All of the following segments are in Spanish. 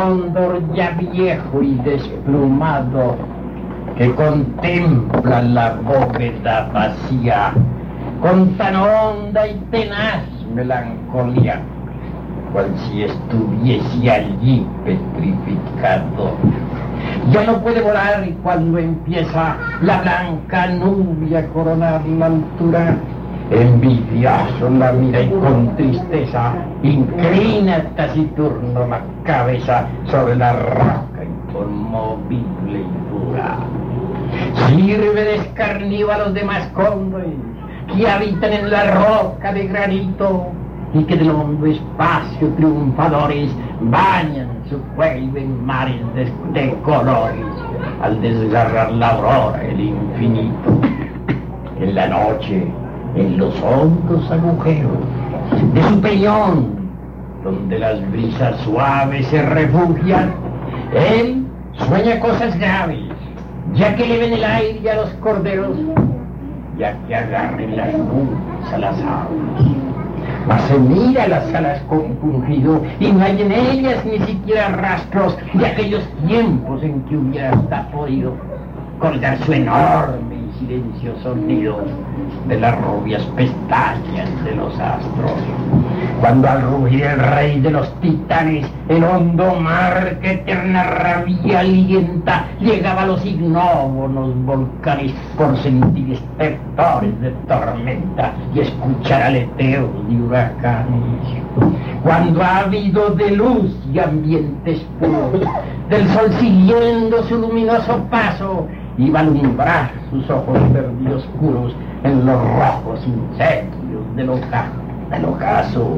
cóndor ya viejo y desplumado que contempla la bóveda vacía con tan honda y tenaz melancolía, cual si estuviese allí petrificado. Ya no puede volar y cuando empieza la blanca nube a coronar la altura, envidioso la mira y con tristeza inclina taciturno la cabeza sobre la roca inconmovible y dura. Sirve de escarnio a los demás cóndores que habitan en la roca de granito y que del hondo espacio triunfadores bañan su cuello en mares de colores al desgarrar la aurora el infinito. En la noche, en los hondos agujeros de su peñón, donde las brisas suaves se refugian, él sueña cosas graves, ya que le ven el aire a los corderos, ya que agarren las nubes a las aves. Mas se mira las alas compungido y no hay en ellas ni siquiera rastros de aquellos tiempos en que hubiera hasta podido colgar su enorme y silencioso nido de las rubias pestañas de los astros. Cuando al rugir el rey de los titanes, el hondo mar que eterna rabia alienta, llegaba a los ignóbonos volcanes por sentir estertores de tormenta y escuchar aleteos de huracanes. Cuando ha habido de luz y ambientes puros, del sol siguiendo su luminoso paso, iba a alumbrar sus ojos verdes oscuros en los rojos incendios del ocaso.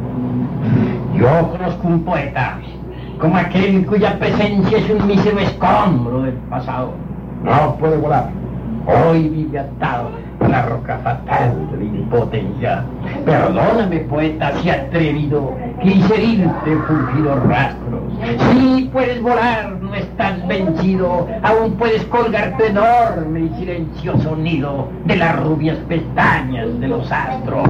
Yo conozco un poeta, como aquel cuya presencia es un mísero escombro del pasado. No puede volar, hoy vive atado a la roca fatal de la impotencia. Perdóname, poeta, si atrevido quise herirte fulgidos rastros. Sí puedes volar, no estás vencido, aún puedes colgar tu enorme y silencioso nido de las rubias pestañas de los astros.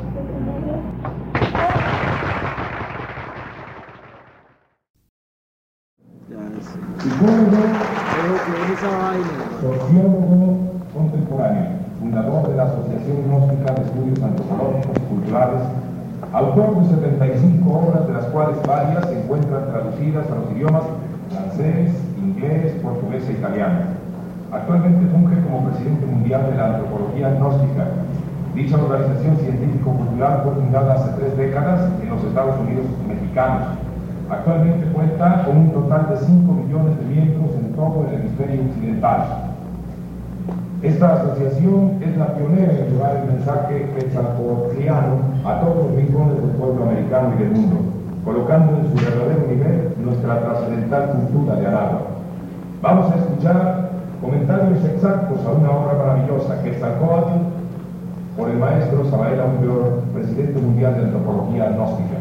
Sociólogo contemporáneo, fundador de la Asociación Gnóstica de Estudios Antropológicos y Culturales, autor de 75 obras, de las cuales varias se encuentran traducidas a los idiomas francés, inglés, portugués e italiano. Actualmente funge como presidente mundial de la Antropología Gnóstica. Dicha organización científico-cultural fue fundada hace 3 décadas en los Estados Unidos mexicanos. Actualmente cuenta con un total de 5 millones de miembros en todo el hemisferio occidental. Esta asociación es la pionera en llevar el mensaje quetzalcoatliano a todos los rincones del pueblo americano y del mundo, colocando en su verdadero nivel nuestra trascendental cultura de Anáhuac. Vamos a escuchar comentarios exactos a una obra maravillosa, Quetzalcóatl, por el maestro Samael Aumbeor, presidente mundial de Antropología Gnóstica.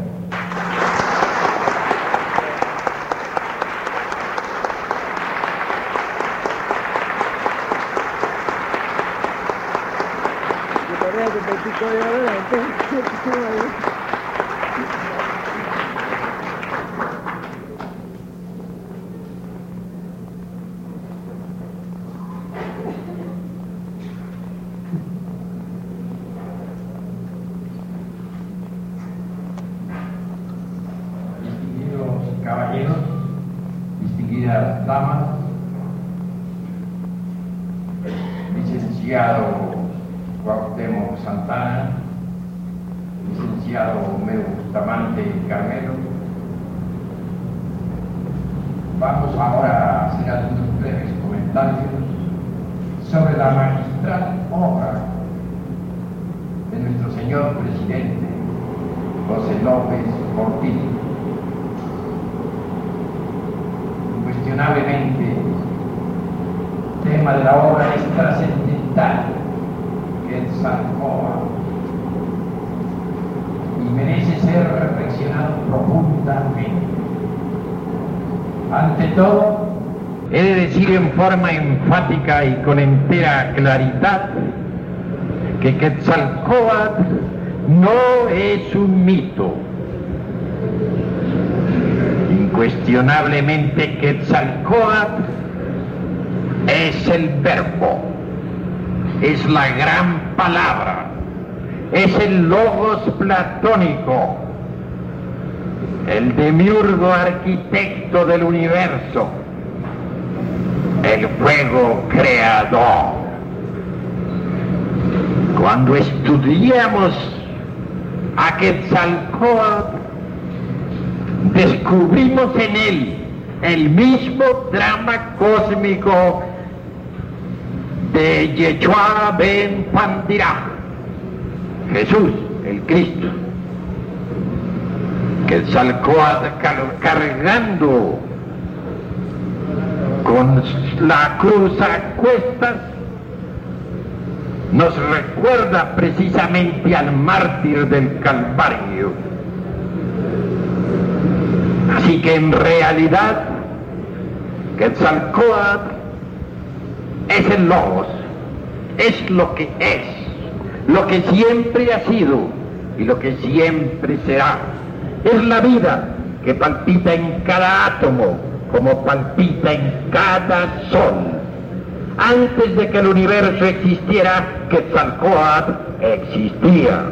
Distinguidos caballeros, distinguidas damas, licenciado Cuauhtémoc Santana, licenciado Homero Bustamante Carmelo. Vamos ahora a hacer algunos breves comentarios sobre la magistral obra de nuestro señor presidente José López Portillo. Incuestionablemente, el tema de la obra es trascendental, Quetzalcóatl, y merece ser reflexionado profundamente. Ante todo, he de decir en forma enfática y con entera claridad que Quetzalcóatl no es un mito. Incuestionablemente Quetzalcóatl es el verbo, es la gran palabra, es el logos platónico, el demiurgo arquitecto del universo, el fuego creador. Cuando estudiamos a Quetzalcóatl, descubrimos en él el mismo drama cósmico de Yeshua ben Pandirá, Jesús, el Cristo. Quetzalcóatl cargando con la cruz a cuestas nos recuerda precisamente al mártir del Calvario. Así que en realidad Quetzalcóatl es el logos, es lo que es, lo que siempre ha sido y lo que siempre será. Es la vida que palpita en cada átomo, como palpita en cada sol. Antes de que el universo existiera, Quetzalcóatl existía.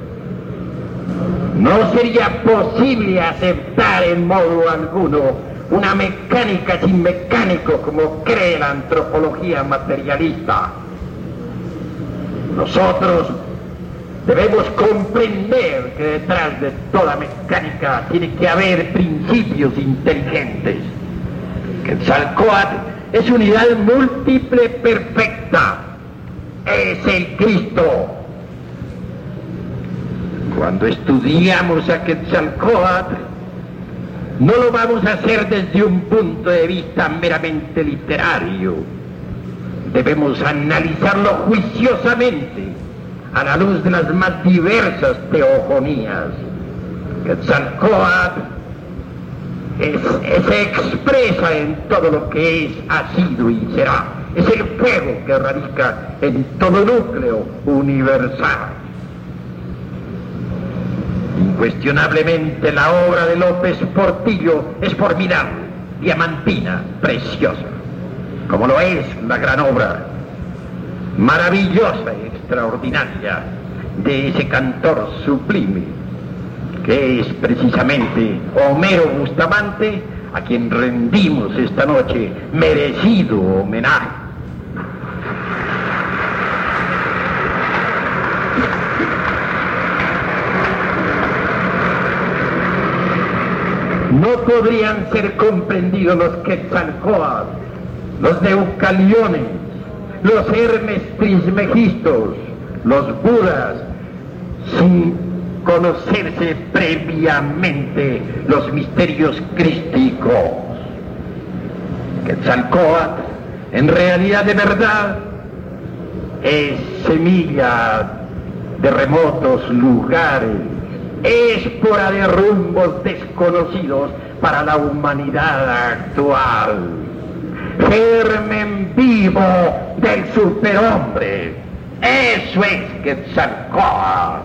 No sería posible aceptar en modo alguno una mecánica sin mecánico como cree la antropología materialista. Nosotros debemos comprender que detrás de toda mecánica tiene que haber principios inteligentes. Quetzalcóatl es unidad múltiple perfecta, es el Cristo. Cuando estudiamos a Quetzalcóatl, no lo vamos a hacer desde un punto de vista meramente literario. Debemos analizarlo juiciosamente a la luz de las más diversas teogonías. Quetzalcóatl se expresa en todo lo que es, ha sido y será. Es el fuego que radica en todo núcleo universal. Incuestionablemente la obra de López Portillo es formidable, diamantina, preciosa, como lo es la gran obra maravillosa y extraordinaria de ese cantor sublime, que es precisamente Homero Bustamante, a quien rendimos esta noche merecido homenaje. No podrían ser comprendidos los Quetzalcóatl, los Deucaliones, los Hermes Trismegistos, los Budas, sin conocerse previamente los misterios crísticos. Quetzalcóatl, en realidad de verdad, es semilla de remotos lugares, espora de rumbos desconocidos para la humanidad actual, germen vivo del superhombre. Eso es Quetzalcóatl.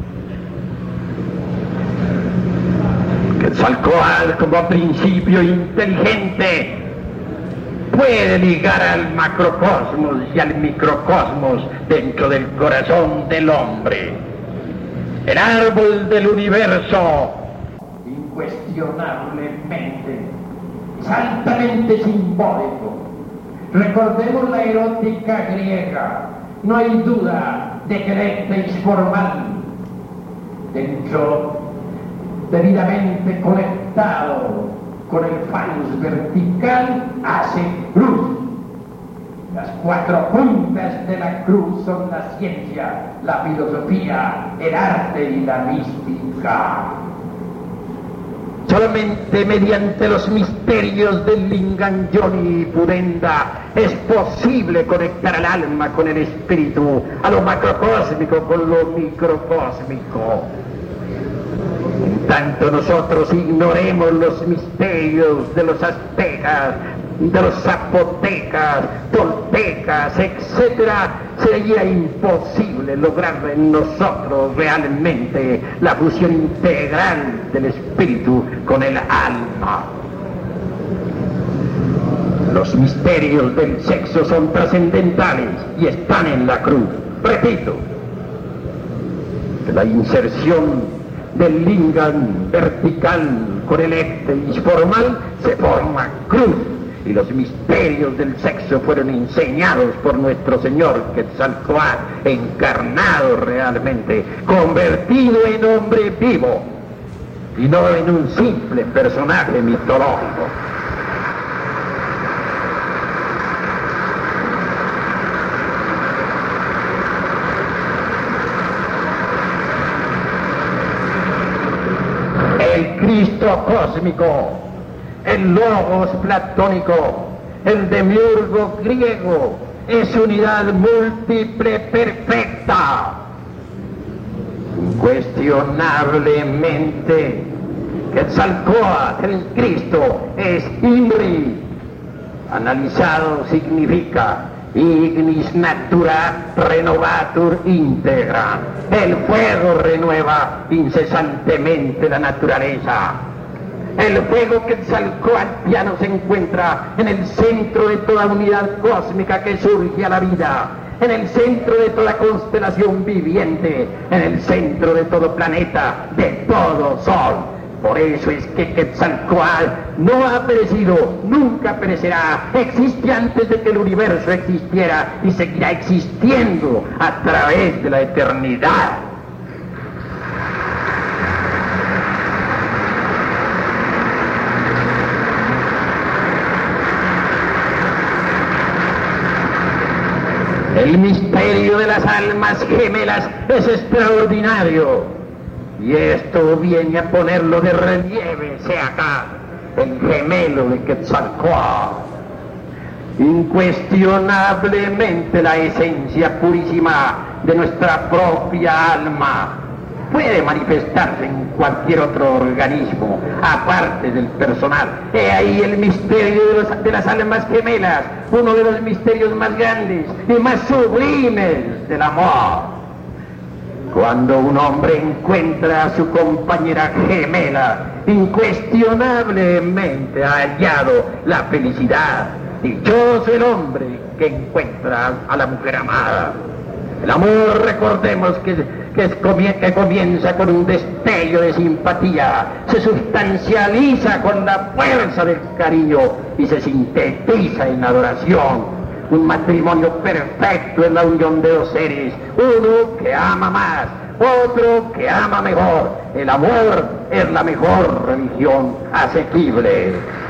Quetzalcóatl, como principio inteligente, puede ligar al macrocosmos y al microcosmos dentro del corazón del hombre. El árbol del universo, incuestionablemente, es altamente simbólico. Recordemos la erótica griega. No hay duda de que el éteis formal, dentro, debidamente conectado con el falus vertical, hace cruz. Las cuatro puntas de la cruz son la ciencia, la filosofía, el arte y la mística. Solamente mediante los misterios del Lingam-Yoni y Pudenda es posible conectar al alma con el espíritu, a lo macrocósmico con lo microcósmico. En tanto nosotros ignoremos los misterios de los aztecas, de los zapotecas, toltecas, etc., sería imposible lograr en nosotros realmente la fusión integral del espíritu con el alma. Los misterios del sexo son trascendentales y están en la cruz. Repito, la inserción del lingam vertical con el éctesis formal se forma cruz, y los misterios del sexo fueron enseñados por nuestro Señor Quetzalcóatl, encarnado realmente, convertido en hombre vivo y no en un simple personaje mitológico. El Cristo cósmico, el Logos platónico, el demiurgo griego, es unidad múltiple perfecta. Incuestionablemente, Quetzalcóatl, el Cristo, es Imri. Analizado significa ignis natura renovatur integra. El fuego renueva incesantemente la naturaleza. El fuego quetzalcóatliano se encuentra en el centro de toda unidad cósmica que surge a la vida, en el centro de toda constelación viviente, en el centro de todo planeta, de todo sol. Por eso es que Quetzalcóatl no ha perecido, nunca perecerá, existe antes de que el universo existiera y seguirá existiendo a través de la eternidad. El misterio de las almas gemelas es extraordinario. Y esto viene a ponerlo de relieve, sea acá, el gemelo de Quetzalcóatl. Incuestionablemente la esencia purísima de nuestra propia alma puede manifestarse en cualquier otro organismo, aparte del personal. He ahí el misterio de las almas gemelas, uno de los misterios más grandes y más sublimes del amor. Cuando un hombre encuentra a su compañera gemela, incuestionablemente ha hallado la felicidad. Dichoso el hombre que encuentra a la mujer amada. El amor, recordemos que comienza con un destello de simpatía, se sustancializa con la fuerza del cariño y se sintetiza en adoración. Un matrimonio perfecto es la unión de dos seres, uno que ama más, otro que ama mejor. El amor es la mejor religión asequible.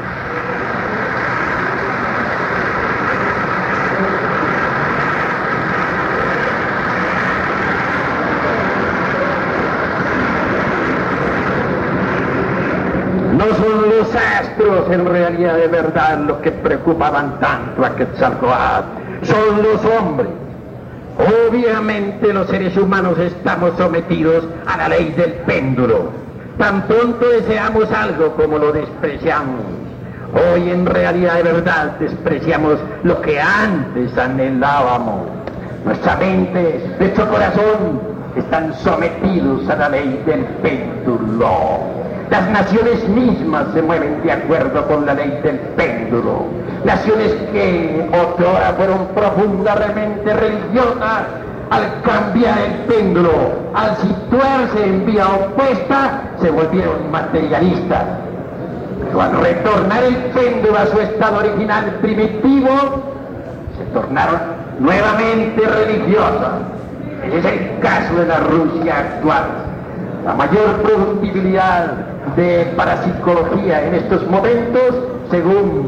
No son los astros en realidad de verdad los que preocupaban tanto a Quetzalcóatl, son los hombres. Obviamente los seres humanos estamos sometidos a la ley del péndulo. Tan pronto deseamos algo como lo despreciamos. Hoy en realidad de verdad despreciamos lo que antes anhelábamos. Nuestra mente, nuestro corazón están sometidos a la ley del péndulo. Las naciones mismas se mueven de acuerdo con la ley del péndulo. Naciones que otrora fueron profundamente religiosas, al cambiar el péndulo, al situarse en vía opuesta, se volvieron materialistas. Pero al retornar el péndulo a su estado original primitivo, se tornaron nuevamente religiosas. Ese es el caso de la Rusia actual. La mayor productividad de parapsicología en estos momentos, según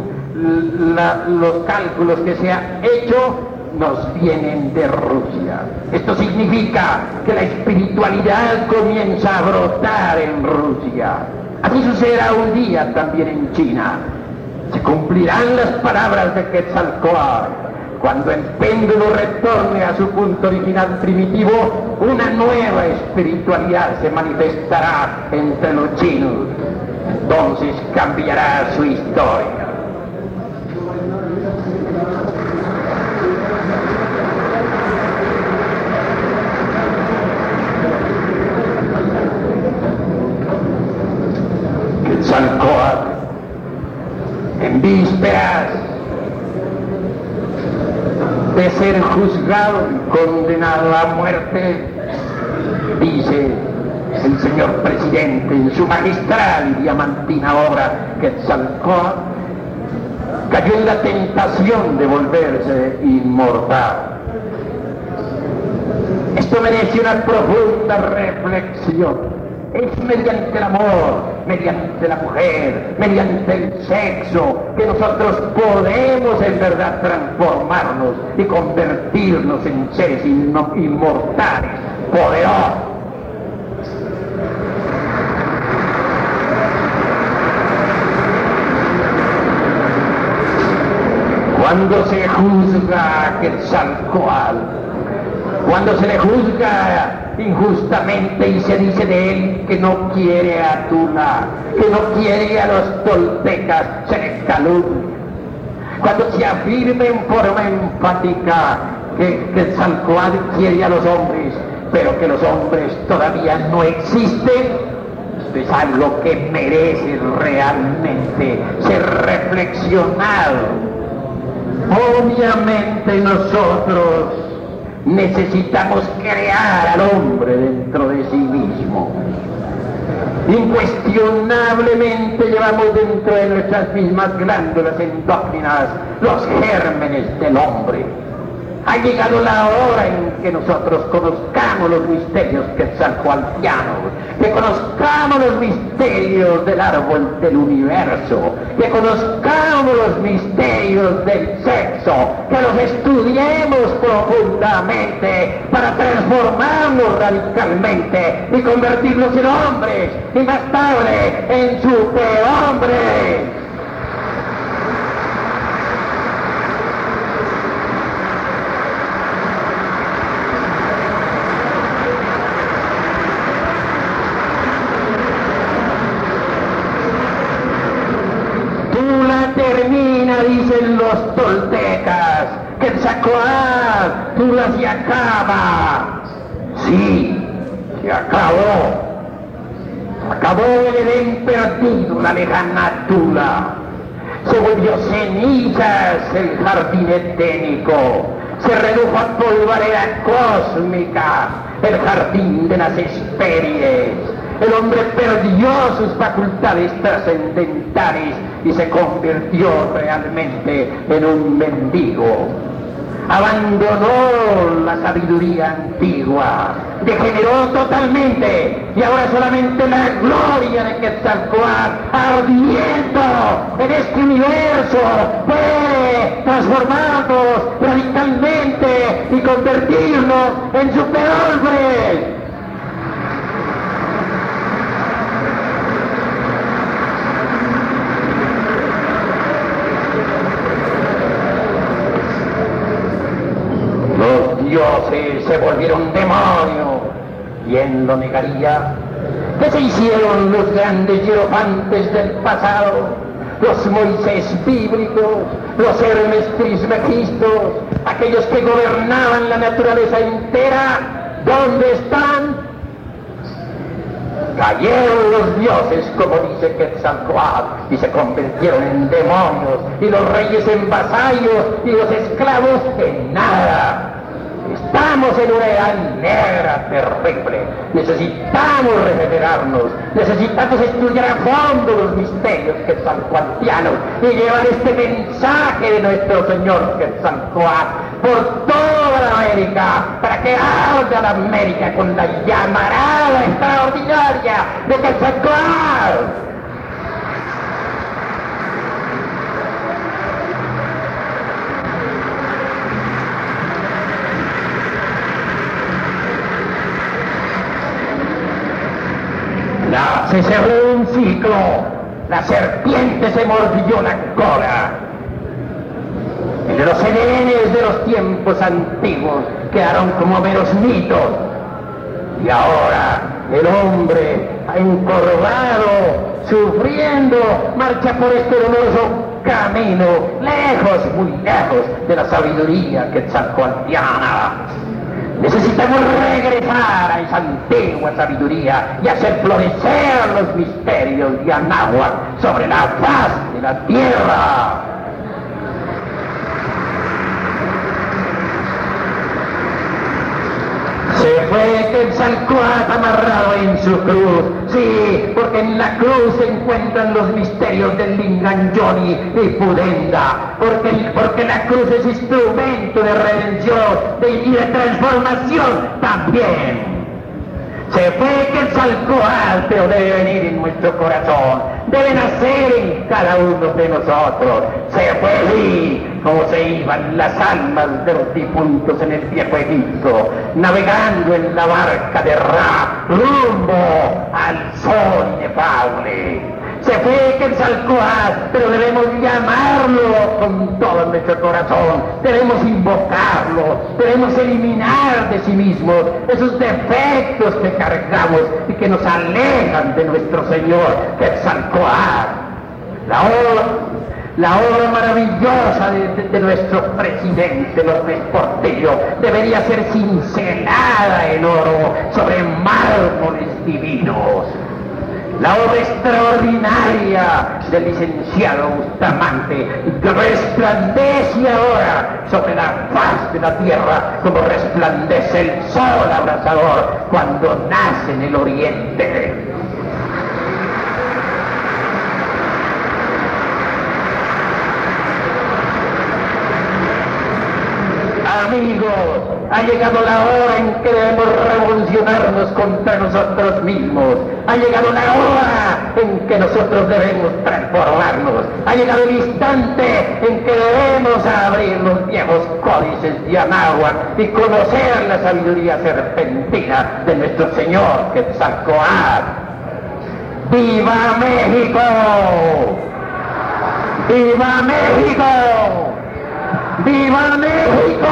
los cálculos que se han hecho, nos vienen de Rusia. Esto significa que la espiritualidad comienza a brotar en Rusia. Así sucederá un día también en China. Se cumplirán las palabras de Quetzalcóatl. Cuando el péndulo retorne a su punto original primitivo, una nueva espiritualidad se manifestará entre los chinos. Entonces cambiará su historia. Quetzalcóatl, en vísperas de ser juzgado y condenado a muerte, dice el señor presidente en su magistral y diamantina obra Quetzalcóatl, cayó en la tentación de volverse inmortal. Esto merece una profunda reflexión. Es mediante el amor, mediante la mujer, mediante el sexo, que nosotros podemos en verdad transformarnos y convertirnos en seres inmortales, poderosos. Cuando se juzga a Quetzalcóatl, cuando se le juzga injustamente y se dice de él que no quiere a Tula, que no quiere a los toltecas, se le calumnia. Cuando se afirma en forma enfática que Quetzalcóatl quiere a los hombres, pero que los hombres todavía no existen, esto es algo que merece realmente ser reflexionado. Obviamente nosotros necesitamos crear al hombre dentro de sí mismo. Incuestionablemente llevamos dentro de nuestras mismas glándulas endócrinas los gérmenes del hombre. Ha llegado la hora en que nosotros conozcamos los misterios quetzalcoatlianos, que conozcamos los misterios del árbol del universo, que conozcamos los misterios del sexo, que los estudiemos profundamente para transformarnos radicalmente y convertirnos en hombres y más tarde en superhombres. Termina, dicen los toltecas, Quetzalcóatl, Tula se acaba. Sí, se acabó. Acabó el Edén perdido, la lejana Tula. Se volvió cenizas el jardín edénico. Se redujo a polvareda cósmica el jardín de las Hespérides. El hombre perdió sus facultades trascendentales y se convirtió realmente en un mendigo. Abandonó la sabiduría antigua, degeneró totalmente, y ahora solamente la gloria de Quetzalcóatl, ardiendo en este universo, puede transformarnos radicalmente y convertirnos en superhombres. Dioses se volvieron demonios. ¿Quién lo negaría? ¿Qué se hicieron los grandes hierofantes del pasado? Los Moisés bíblicos, los Hermes Trismegistos, aquellos que gobernaban la naturaleza entera, ¿dónde están? Cayeron los dioses, como dice Quetzalcóatl, y se convirtieron en demonios, y los reyes en vasallos, y los esclavos en nada. Estamos en una edad negra terrible. Necesitamos regenerarnos, necesitamos estudiar a fondo los misterios quetzalcoatlianos y llevar este mensaje de nuestro Señor Quetzalcóatl por toda la América, para que arda la América con la llamarada extraordinaria de Quetzalcóatl. Se cerró un ciclo, la serpiente se mordió la cola. En los Edenes de los tiempos antiguos quedaron como meros mitos, y ahora el hombre encorvado, sufriendo, marcha por este doloroso camino, lejos, muy lejos de la sabiduría quetzalcoatliana. Necesitamos regresar a esa antigua sabiduría y hacer florecer los misterios de Anáhuac sobre la faz de la tierra. Se fue Quetzalcóatl amarrado en su cruz, sí, porque en la cruz se encuentran los misterios del Linganjoni y Pudenda, porque la cruz es instrumento de redención y de transformación también. Se fue Quetzalcóatl, pero debe venir en nuestro corazón, debe nacer en cada uno de nosotros. Se fue así como se iban las almas de los difuntos en el viejo Egipto, navegando en la barca de Ra, rumbo al sol inefable. Se fue Quetzalcóatl, pero debemos llamarlo con todo nuestro corazón, debemos invocarlo, debemos eliminar de sí mismos esos defectos que cargamos y que nos alejan de nuestro Señor Quetzalcóatl. La obra maravillosa de nuestro presidente López Portillo debería ser cincelada en oro sobre mármoles divinos. La obra extraordinaria del licenciado Bustamante que resplandece ahora sobre la faz de la tierra como resplandece el sol abrasador cuando nace en el oriente. Amigos, ha llegado la hora en que debemos revolucionarnos contra nosotros mismos. Ha llegado la hora en que nosotros debemos transformarnos. Ha llegado el instante en que debemos abrir los viejos códices de Anáhuac y conocer la sabiduría serpentina de nuestro Señor Quetzalcóatl. ¡Viva México! ¡Viva México! ¡Viva México!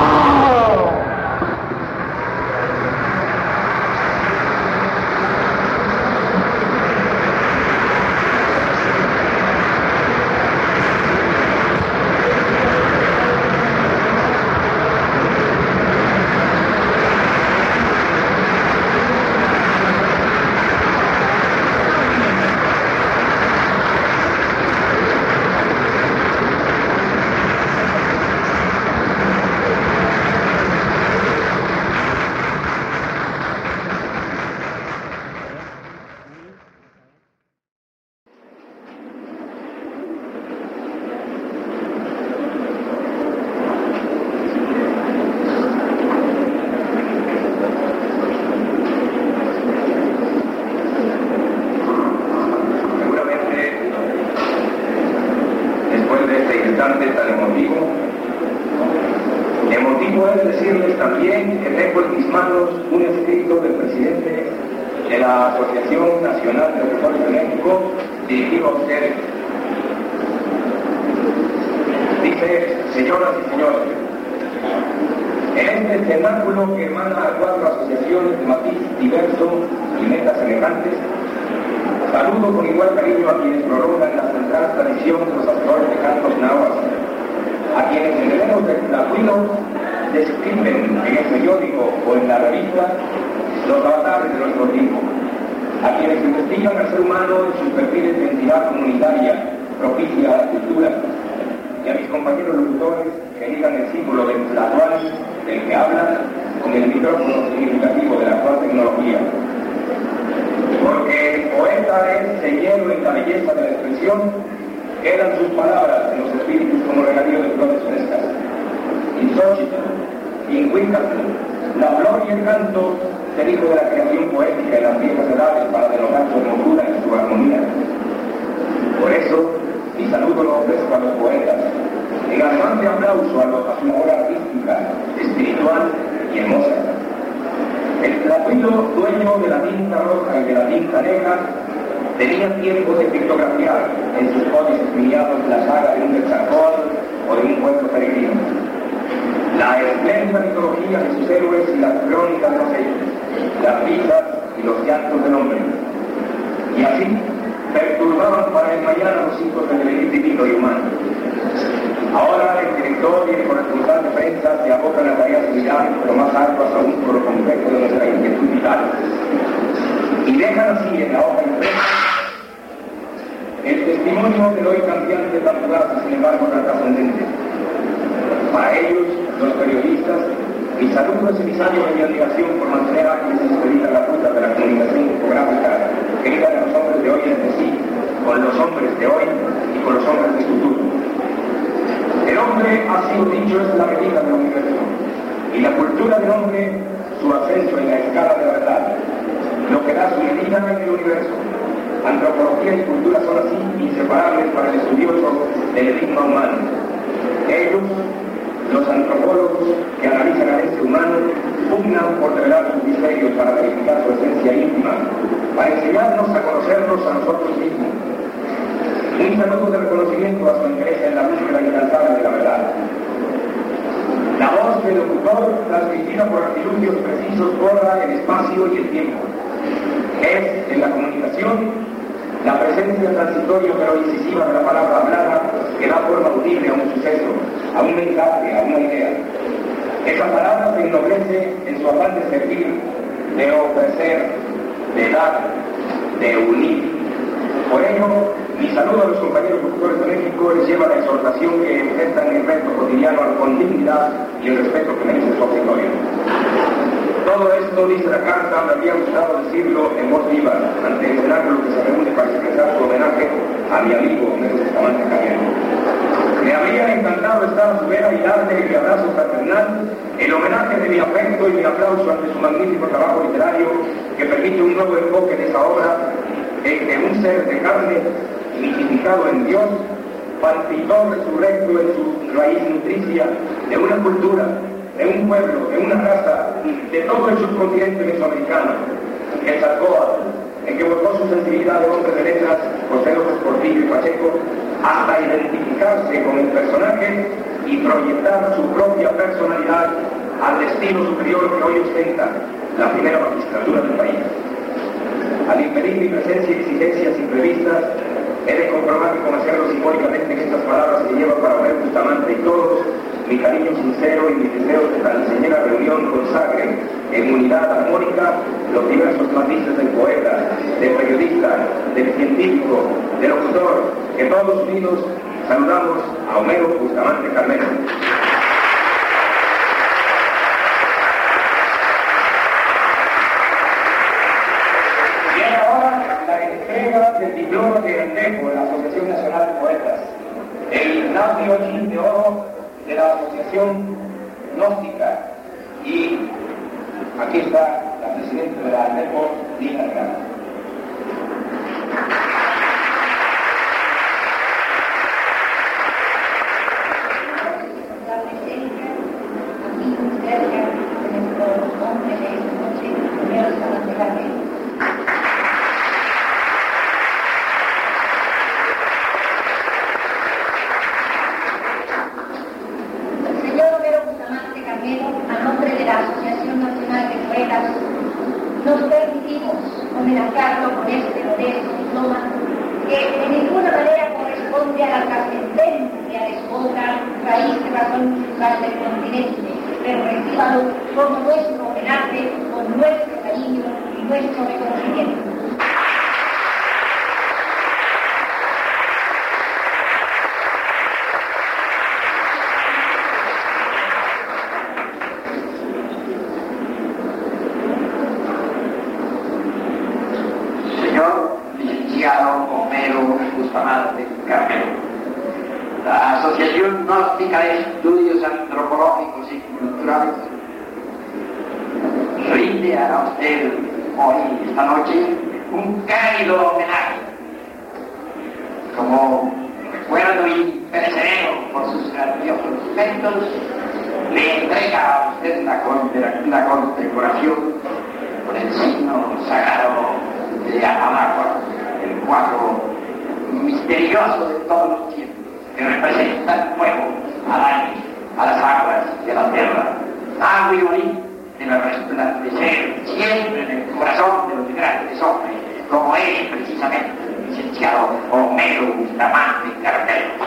Mi saludo es emisario de mi admiración por mantener ágiles y expeditas las rutas de la comunicación topográfica que ligan a los hombres de hoy entre sí, con los hombres de hoy y con los hombres del futuro. El hombre, ha sido dicho, es la medida del universo, y la cultura del hombre, su ascenso en la escala de la verdad, lo que da su medida en el universo. Antropología y cultura son así inseparables para el estudioso del enigma humano. Ellos, los antropólogos que analizan al ente humano, pugnan por revelar sus misterios para verificar su esencia íntima, para enseñarnos a conocernos a nosotros mismos. Un saludo de reconocimiento a su interés en la búsqueda incansable de la verdad. La voz del locutor, transmitida por artilugios precisos, borra el espacio y el tiempo. Es, en la comunicación, la presencia transitoria pero incisiva de la palabra hablada que da forma audible a un suceso, a un mensaje, a una idea. Esa palabra se ennoblece en su afán de servir, de ofrecer, de dar, de unir. Por ello, mi saludo a los compañeros locutores de México les lleva la exhortación que enfrentan el reto cotidiano con dignidad y el respeto que merece su auditorio. Todo esto, dice la carta, me había gustado decirlo en voz viva, ante el cenáculo que se reúne para expresar su homenaje a mi amigo Homero Bustamante Carmelo. Me habría encantado estar a su vera y darle mi abrazo fraternal, el homenaje de mi afecto y mi aplauso ante su magnífico trabajo literario que permite un nuevo enfoque de esa obra en que un ser de carne, mitificado en Dios, palpitó resurrecto en su raíz nutricia de una cultura, de un pueblo, de una raza, de todo el subcontinente mesoamericano, el Tzalcóatl, en que volcó su sensibilidad de hombre de letras, José López Portillo y Pacheco, hasta identificarse con el personaje y proyectar su propia personalidad al destino superior que hoy ostenta la primera magistratura del país. Al impedir mi presencia y exigencias imprevistas, he de comprobar y conocerlo simbólicamente en estas palabras que llevan para Homero Bustamante y todos, mi cariño sincero y mis deseos de tan señera reunión consagren en unidad armónica los diversos matices del poeta, del periodista, del científico, del locutor, que todos unidos saludamos a Homero Bustamante Carmelo. Viene ahora la entrega del diploma de Grandejo de la Asociación Nacional de Poetas, el Nacio Chin de Oro de la Asociación Gnóstica, y aquí está la presidenta de la ANEPO, Lina Grana. La presencia, aquí muy cerca de nuestro hombre de esta noche, Homero Bustamante Carmelo. A nombre de la Asociación Nacional de Poetas, nos permitimos homenajearlo con este modesto diploma que de ninguna manera corresponde a la trascendencia de su obra, raíz de razón cultural del continente, pero recíbalo como nuestro homenaje, con nuestro cariño y nuestro reconocimiento. Homero Bustamante Carmelo. La Asociación Gnóstica de Estudios Antropológicos y Culturales rinde a usted hoy, esta noche, un cálido homenaje como recuerdo imperecedero por sus grandiosos méritos. Le entrega a usted la condecoración con el signo sagrado de Anáhuac, el cuadro misterioso de todos los tiempos, que representa el fuego, al aire, a las aguas y a la tierra, agua y origen debe resplandecer siempre en el corazón de los grandes hombres, como es precisamente el licenciado Homero Bustamante Carmelo.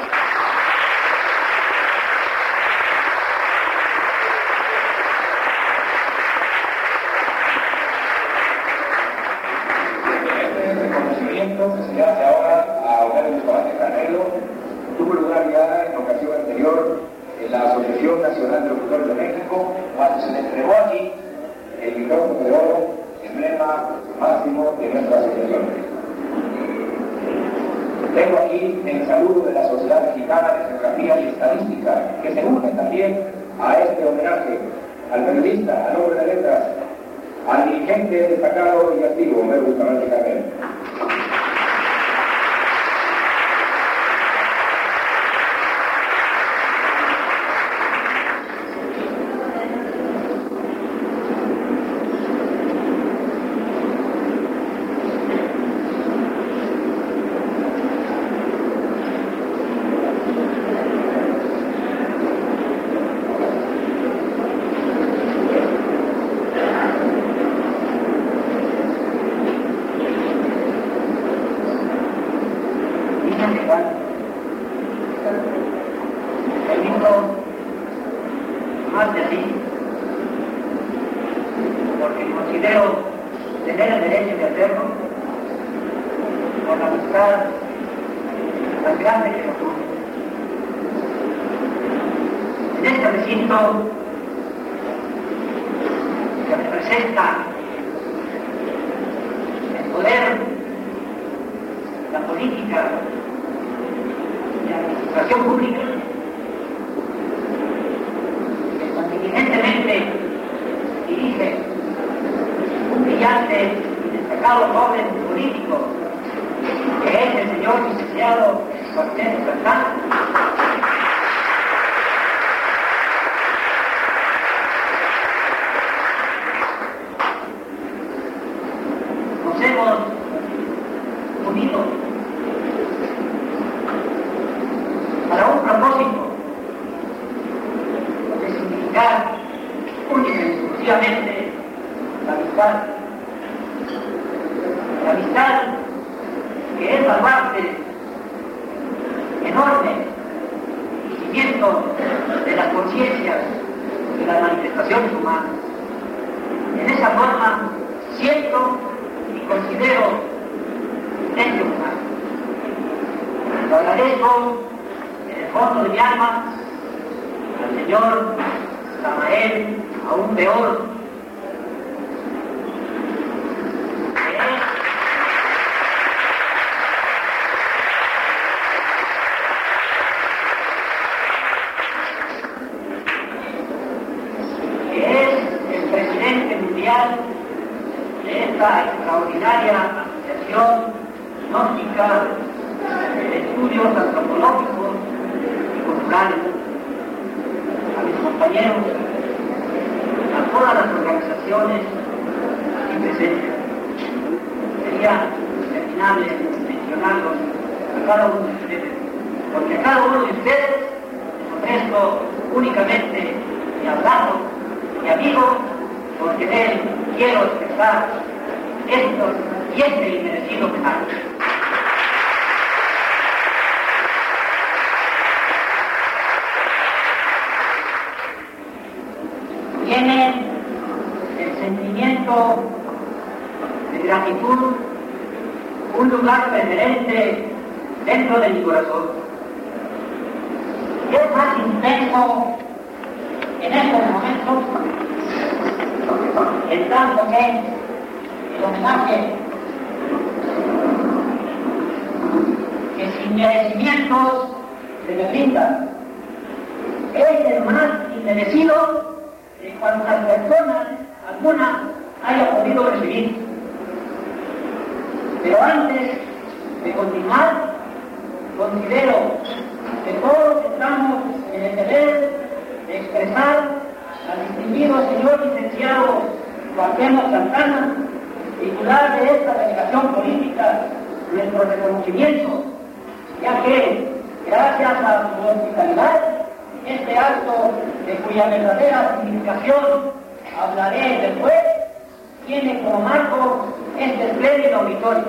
Que se le hace ahora a Homero Bustamante Carmelo tuvo lugar ya en ocasión anterior en la Asociación Nacional de Locutores de México, cuando se le entregó aquí el micrófono de oro, emblema máximo de nuestra asociación. Tengo aquí el saludo de la Sociedad Mexicana de Geografía y Estadística, que se une también a este homenaje al periodista, al hombre de letras, al dirigente destacado y activo, Homero Bustamante Carrera. La amistad que es baluarte enorme y cimiento de las conciencias y las manifestaciones humanas. En esa forma siento y considero ente humano. Lo agradezco en el fondo de mi alma al señor Samael, aún peor, de esta extraordinaria asociación gnóstica de estudios antropológicos y culturales, a mis compañeros, a todas las organizaciones aquí presentes. Sería interminable mencionarlos a cada uno de ustedes, porque a cada uno de ustedes les ofrezco únicamente mi abrazo, mi amigo, porque de él quiero expresar estos y este inmerecido homenaje. Tiene el sentimiento de gratitud un lugar preferente dentro de mi corazón. Es más intenso en estos momentos en tanto que el homenaje que sin merecimientos se me brinda es el más inmerecido de cuantas personas alguna haya podido recibir. Pero antes de continuar, considero que todos estamos en el deber de expresar al distinguido señor licenciado Cuauhtémoc Santana, titular de esta delegación política, nuestro reconocimiento, ya que, gracias a su hospitalidad, este acto, de cuya verdadera significación hablaré después, tiene como marco este espléndido auditorio.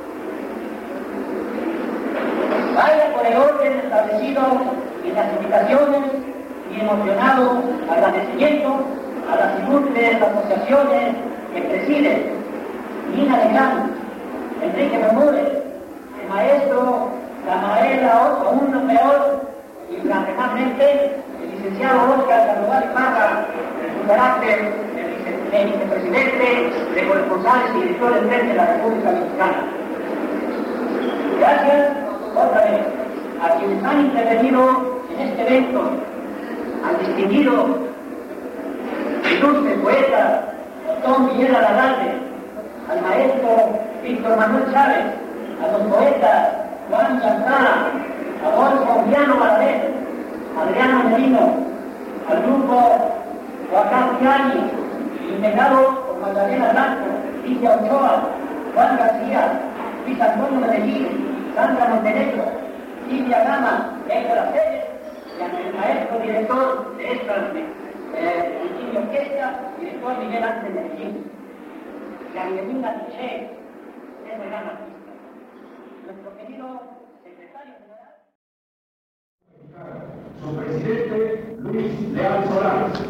Vaya por el orden establecido en las invitaciones y emocionado agradecimiento a las ilustres asociaciones que presiden Nina Legrand, Enrique Bermúdez, el maestro Samael aún peor, y francamente el licenciado Óscar Sandoval Parra, en su carácter de vicepresidente de corresponsales y director del de la República Mexicana. Gracias otra vez a quienes han intervenido en este evento, al distinguido ilustre poeta Don Miguel Alarralde, al maestro Víctor Manuel Chávez, a los poetas Juan Santana, Adolfo Viano Valadez, Adriano Merino, al grupo Joaquín Piani, integrado por Magdalena Blanco, Lidia Ochoa, Juan García, Luis Antonio Medellín, Sandra Montenegro, Silvia Gama, Héctor Pérez, y al maestro director de esta orquesta, director Miguel Ángel Medellín. Y a Miguelina Tiché, es una gran artista. Nuestro querido secretario general. Su presidente, Luis Leal Solares.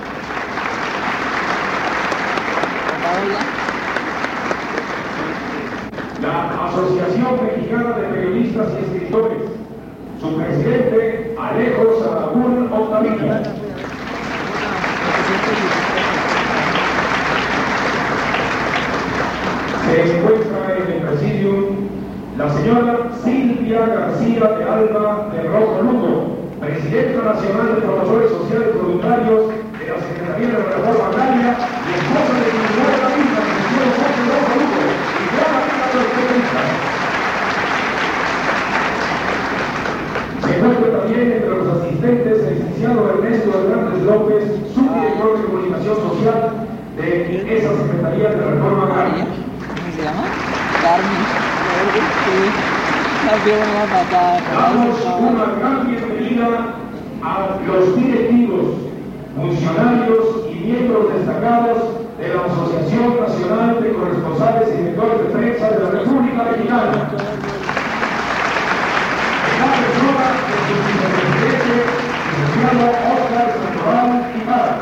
La Asociación Mexicana de Periodistas y Escritores. Su presidente, Alejo Sahagún Octavio. Se encuentra en el presidium la señora Silvia García de Alba de Rojo Lugo, presidenta nacional de Promotores Sociales Voluntarios de la Secretaría de la Reforma Agraria y esposa de su nueva hija, el señor José Rojo Lugo, y gran amiga de los periodistas. Se encuentra también entre los asistentes el licenciado Ernesto Hernández López, subdirector de Comunicación Social de esa Secretaría de la Reforma Agraria. ¿Se llama? Carmen. Damos una gran bienvenida a los directivos, funcionarios y miembros destacados de la Asociación Nacional de Corresponsales y Directores de Prensa de la República Mexicana. En la persona de su vicepresidente, licenciado Óscar Sandoval Parra.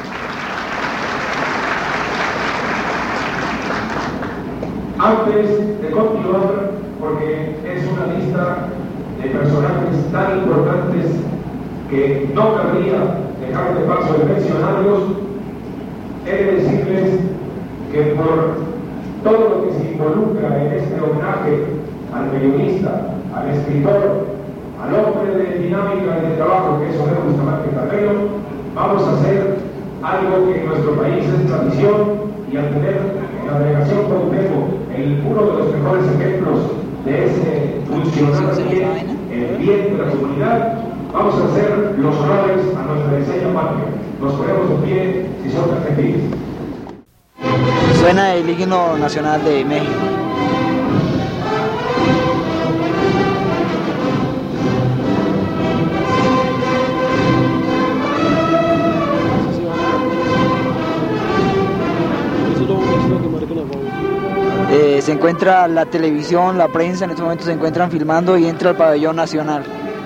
Antes de continuar, porque es una lista de personajes tan importantes que no cabría dejar de paso de mencionarlos, he de decirles que por todo lo que se involucra en este homenaje al periodista, al escritor, al hombre de dinámica y de trabajo que es Homero Bustamante Carrero, vamos a hacer algo que en nuestro país es tradición, y al tener en la delegación Cuauhtémoc uno de los mejores ejemplos de ese funcionar bien, el bien de la comunidad, vamos a hacer los honores a nuestra enseña patria. Nos ponemos de pie si son tan gentiles. Suena el himno nacional de México. Se encuentra la televisión, la prensa, en este momento se encuentran filmando y entra al pabellón nacional.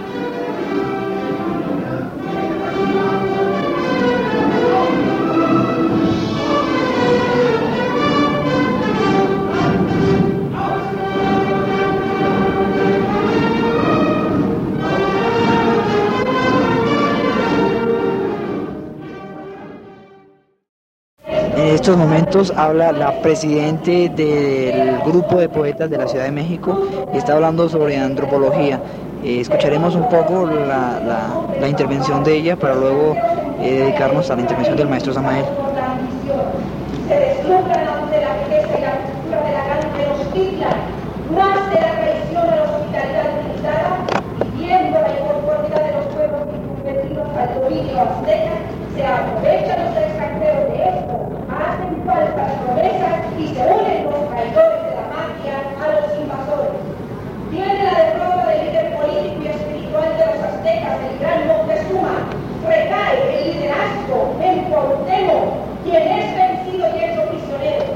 En estos momentos habla la presidente del grupo de poetas de la Ciudad de México y está hablando sobre antropología. Escucharemos un poco la intervención de ella para luego dedicarnos a la intervención del maestro Samael. Se deslumbran aún de la riqueza y la cultura de la gran Tenochtitlan, más de la traición a la hospitalidad militada, y viendo la inconformidad de los pueblos circunvecinos al dominio azteca, se aprovechan los extranjeros de esto, hacen falsas promesas y se unen los traidores de la magia a los invasores. Tiene la derrota del líder político y espiritual de los aztecas, el gran Moctezuma. Recae el liderazgo en Cuauhtémoc, quien es vencido y hecho prisionero.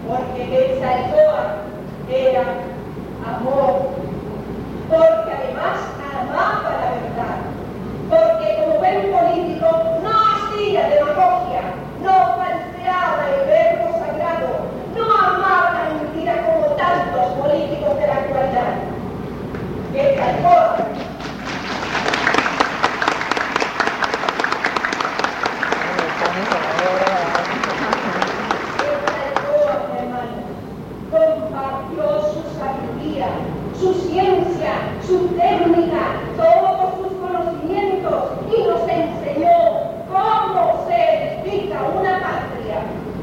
porque Quetzalcóatl era amor, porque además amaba la verdad, porque como buen político no hacía demagogia, no falseaba el verbo sagrado, no amaba la mentira como tantos políticos de la actualidad. Quetzalcóatl compartió su sabiduría, su ciencia, su técnica, todos sus conocimientos y nos enseñó cómo se edifica una patria,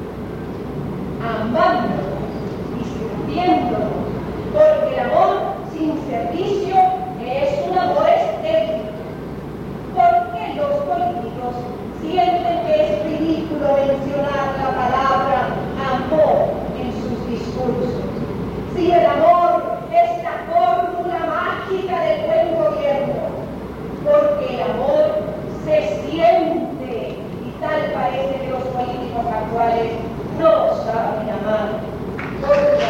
amándonos y sirviéndonos, porque el amor sin servicio es un amor estéril. ¿Por qué los políticos sienten que es ridículo mencionar la palabra amor en sus discursos? Si el amor es la fórmula mágica del buen gobierno, porque el amor se siente y tal parece que los políticos actuales no saben amar. Porque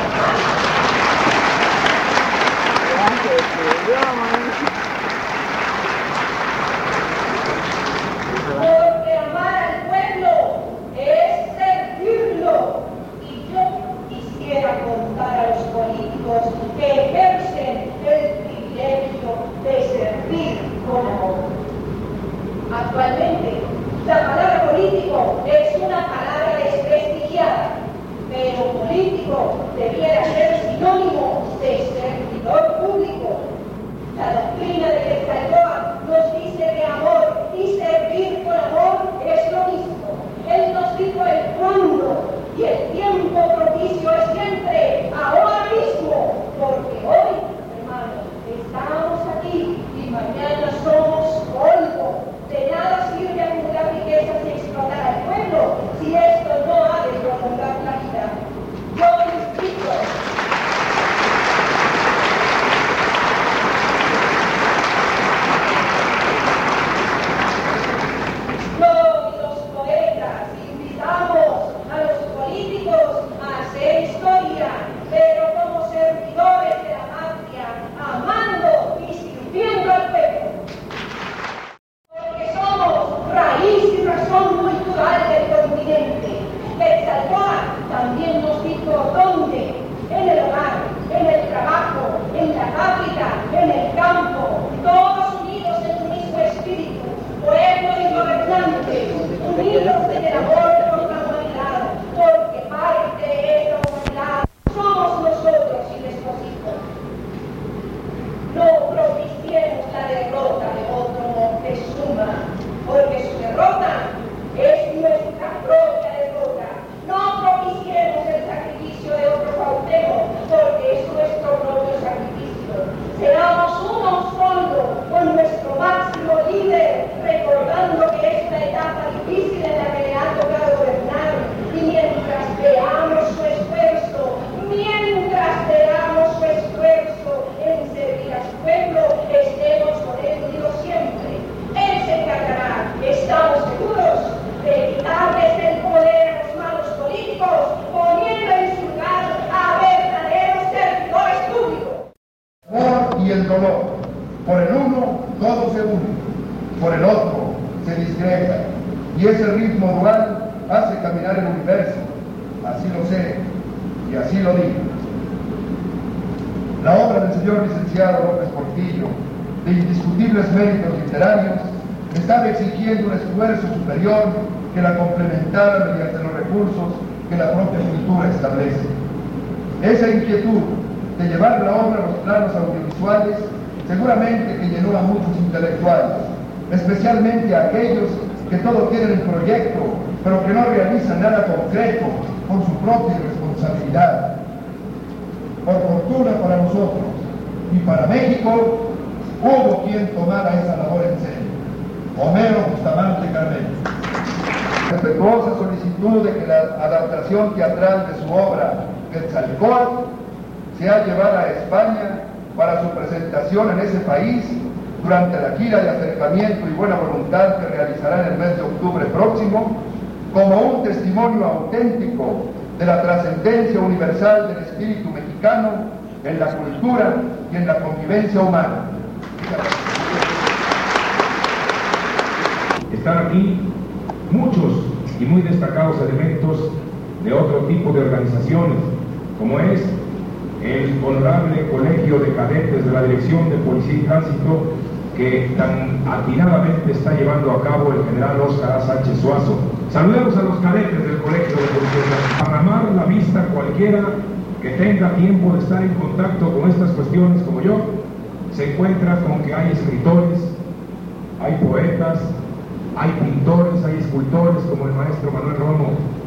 amar al pueblo es servirlo. Y yo quisiera contar a los políticos que ejercen el privilegio de servir con amor. Actualmente, la palabra político es una palabra desprestigiada, pero político debiera ser sinónimo de servidor público. La doctrina de Quetzalcóatl nos dice que amor y servir con amor es lo mismo. Él nos dijo el cuándo y el tiempo propicio es siempre ahora mismo, porque hoy, hermanos, estamos aquí y mañana somos polvo. De nada sirve acumular riquezas y explotar al pueblo si esto no ha de prolongar la vida. Yo invito los poetas invitamos a los políticos a hacer historia, pero como servidores de la patria, amando y sirviendo al pueblo. Porque somos raíz y razón cultural del continente. Quetzalcóatl también nos dijo dónde: en el hogar, en el trabajo, en la fábrica, en el campo, todos unidos en un mismo espíritu, pueblo y gobernantes, unidos en el amor por la humanidad, porque parte de esta humanidad somos nosotros y nuestros hijos. No propiciemos la derrota de otro Moctezuma, porque su derrota es nuestra propia derrota. No propiciemos el sacrificio de otro Cuauhtémoc, porque es nuestro propio sacrificio. Seamos uno solo con nuestro máximo líder, recordando que es una etapa difícil en la que le ha tocado gobernar, y mientras veamos su esfuerzo en servir a su pueblo, estemos con él unidos siempre. Él se encargará, estamos seguros, de quitarles el poder a los malos políticos, poniendo en su lugar a verdaderos servidores públicos. El amor y el dolor, por el uno todo se une, por el otro se disgrega, y ese ritmo dual hace caminar el universo. Así lo sé y así lo digo. La obra del señor licenciado López Portillo, de indiscutibles méritos literarios, estaba exigiendo un esfuerzo superior que la complementara mediante los recursos que la propia cultura establece. Esa inquietud de llevar la obra a los planos audiovisuales seguramente que llenó a muchos intelectuales, especialmente a aquellos que todo quieren el proyecto, pero que no realizan nada concreto por su propia responsabilidad. Por fortuna para nosotros y para México, hubo quien tomara esa labor en serio: Homero Bustamante Carmelo. Respetuosa solicitud de que la adaptación teatral de su obra Quetzalcóatl sea llevada a España para su presentación en ese país durante la gira de acercamiento y buena voluntad que realizará en el mes de octubre próximo, como un testimonio auténtico de la trascendencia universal del espíritu mexicano en la cultura y en la convivencia humana. Están aquí muchos y muy destacados elementos de otro tipo de organizaciones, como es el honorable Colegio de Cadetes de la Dirección de Policía y Tránsito, que tan atinadamente está llevando a cabo el general Óscar A. Sánchez Suazo. Saludemos a los cadetes del Colegio de Policía. Para amar la vista cualquiera que tenga tiempo de estar en contacto con estas cuestiones como yo, se encuentra con que hay escritores, hay poetas, hay pintores, hay escultores como el maestro Manuel Romo,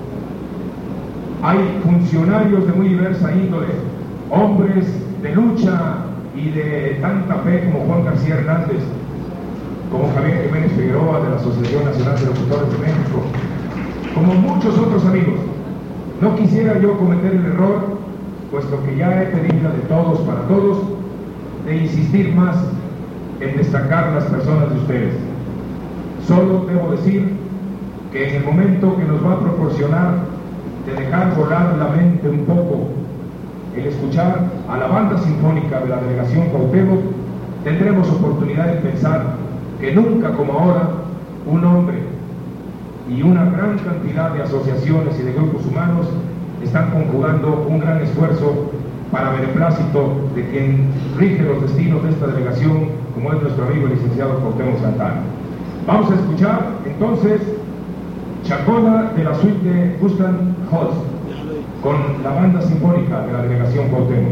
hay funcionarios de muy diversa índole, hombres de lucha y de tanta fe como Juan García Hernández, como Javier Jiménez Figueroa de la Asociación Nacional de Locutores de México, como muchos otros amigos. No quisiera yo cometer el error, puesto que ya he pedido de todos para todos, de insistir más en destacar las personas de ustedes. Solo debo decir que en el momento que nos va a proporcionar de dejar volar la mente un poco el escuchar a la banda sinfónica de la delegación Cuauhtémoc, tendremos oportunidad de pensar que nunca como ahora un hombre y una gran cantidad de asociaciones y de grupos humanos están conjugando un gran esfuerzo para beneplácito de quien rige los destinos de esta delegación, como es nuestro amigo el licenciado Cuauhtémoc Santana. Vamos a escuchar entonces Chacona de la suite de Gustav Holst con la banda sinfónica de la delegación Cuauhtémoc.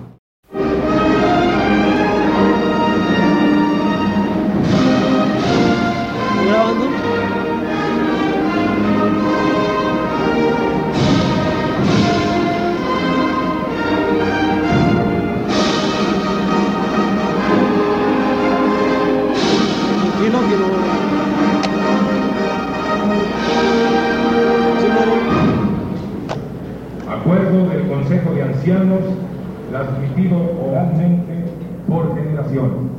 Acuerdo del Consejo de Ancianos, transmitido oralmente por generación.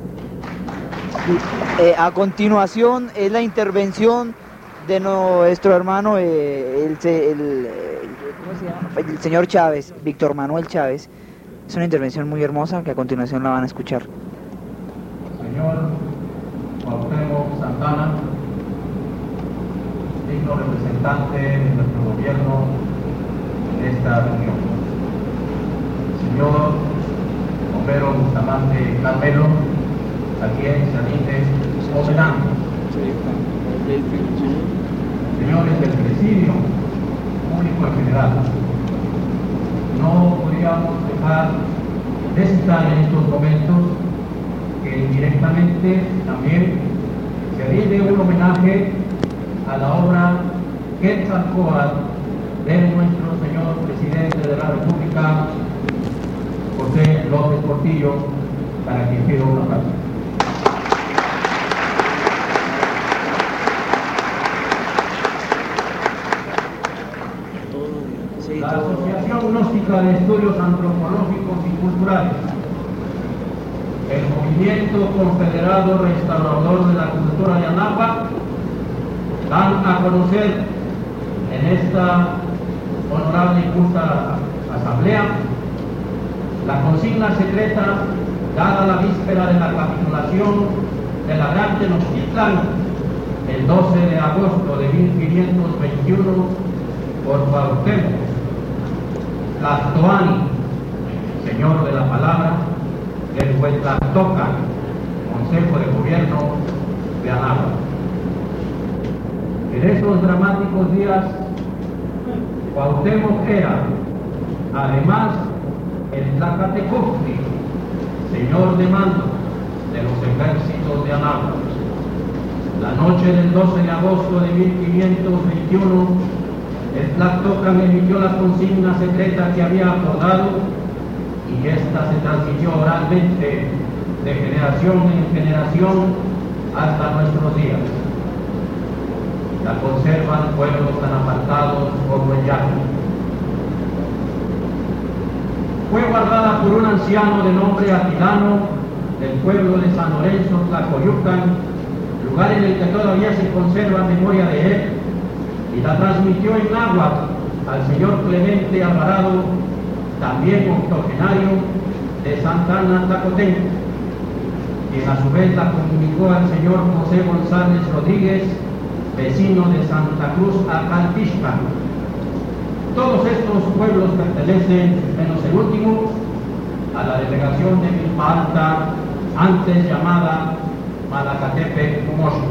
A continuación es la intervención de nuestro hermano, ¿cómo se llama? El señor Chávez, Víctor Manuel Chávez. Es una intervención muy hermosa que a continuación la van a escuchar. Señor Cuauhtémoc Santana, digno representante de nuestro gobierno en esta reunión. Señor Homero Bustamante Carmelo, a quien se rinde homenaje. Señores del Presidio, público en general, no podríamos dejar de citar en estos momentos que indirectamente también se rinde un homenaje a la obra Quetzalcóatl de nuestro señor presidente de la República, José López Portillo, para quien pido una aplauso. La Asociación Gnóstica de Estudios Antropológicos y Culturales, el Movimiento Confederado Restaurador de la Cultura de Anáhuac, dan a conocer en esta honorable y justa asamblea la consigna secreta dada la víspera de la capitulación de la Gran Tenochtitlan el 12 de agosto de 1521 por Cuauhtémoc Tlatoani, señor de la palabra, del Huetlactocan, Consejo de Gobierno de Anáhuac. En esos dramáticos días, Cuauhtémoc era, además, el Tlacatecutli, señor de mando de los ejércitos de Anáhuac. La noche del 12 de agosto de 1521, el Tlactocan emitió la consigna secreta que había acordado y esta se transmitió oralmente de generación en generación hasta nuestros días. La conservan pueblos tan apartados como el Llano. Fue guardada por un anciano de nombre Atilano del pueblo de San Lorenzo, Tlacoyucan, lugar en el que todavía se conserva memoria de él, y la transmitió en náhuatl al señor Clemente Alvarado, también octogenario, de Santa Ana Tlacotenco, quien a su vez la comunicó al señor José González Rodríguez, vecino de Santa Cruz Acaltixpan. Todos estos pueblos pertenecen, menos el último, a la delegación de Milpa Alta, antes llamada Malacatepec Cumocho.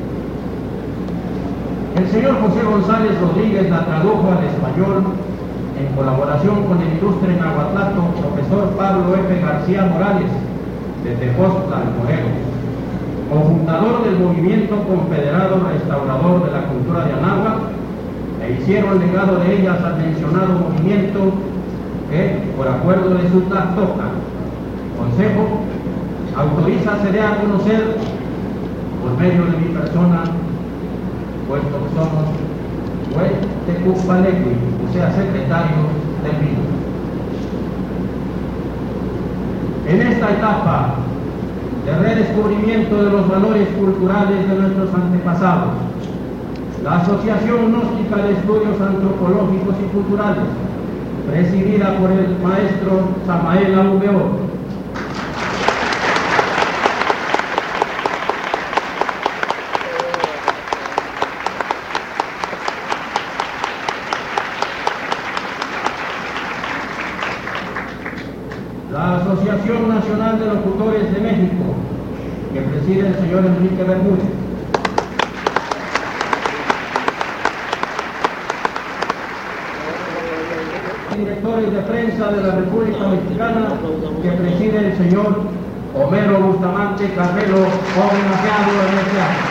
El señor José González Rodríguez la tradujo al español en colaboración con el ilustre nahuatlato profesor Pablo F. García Morales, de Tepoztlán, Morelos, cofundador del movimiento confederado restaurador de la cultura de Anáhuac, e hicieron legado de ellas al mencionado movimiento que, por acuerdo de su Tlactoca, Consejo, autoriza se dé a conocer por medio de mi persona, puesto que somos Huetecupalequi, o sea, secretario del mismo. En esta etapa de redescubrimiento de los valores culturales de nuestros antepasados, la Asociación Gnóstica de Estudios Antropológicos y Culturales, presidida por el maestro Samael Aubeor, la Asociación Nacional de Locutores de México, que preside el señor Enrique Bermúdez, directores de prensa de la República Mexicana, que preside el señor Homero Bustamante Carmelo, homenajeado en este año.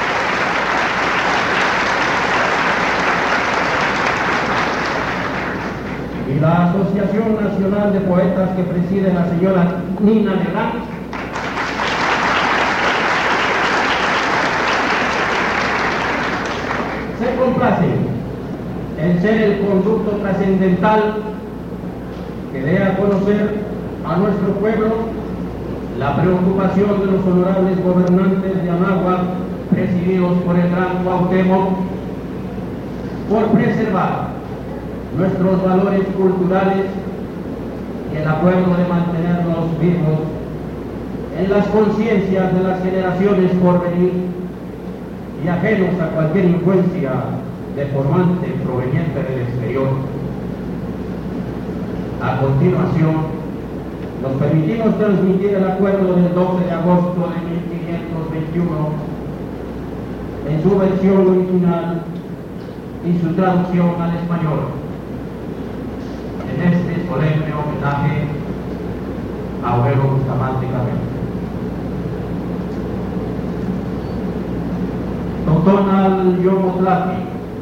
Y la Asociación Nacional de Poetas, que preside la señora Nina Legrand, se complacen en ser el conducto trascendental que dé a conocer a nuestro pueblo la preocupación de los honorables gobernantes de Anáhuac, presididos por el gran Cuauhtémoc, por preservar nuestros valores culturales y el acuerdo de mantenerlos vivos en las conciencias de las generaciones por venir y ajenos a cualquier influencia deformante proveniente del exterior. A continuación, nos permitimos transmitir el acuerdo del 12 de agosto de 1521 en su versión original y su traducción al español, en este solemne homenaje a Homero Bustamante Carmelo. Totonal Yomotlati,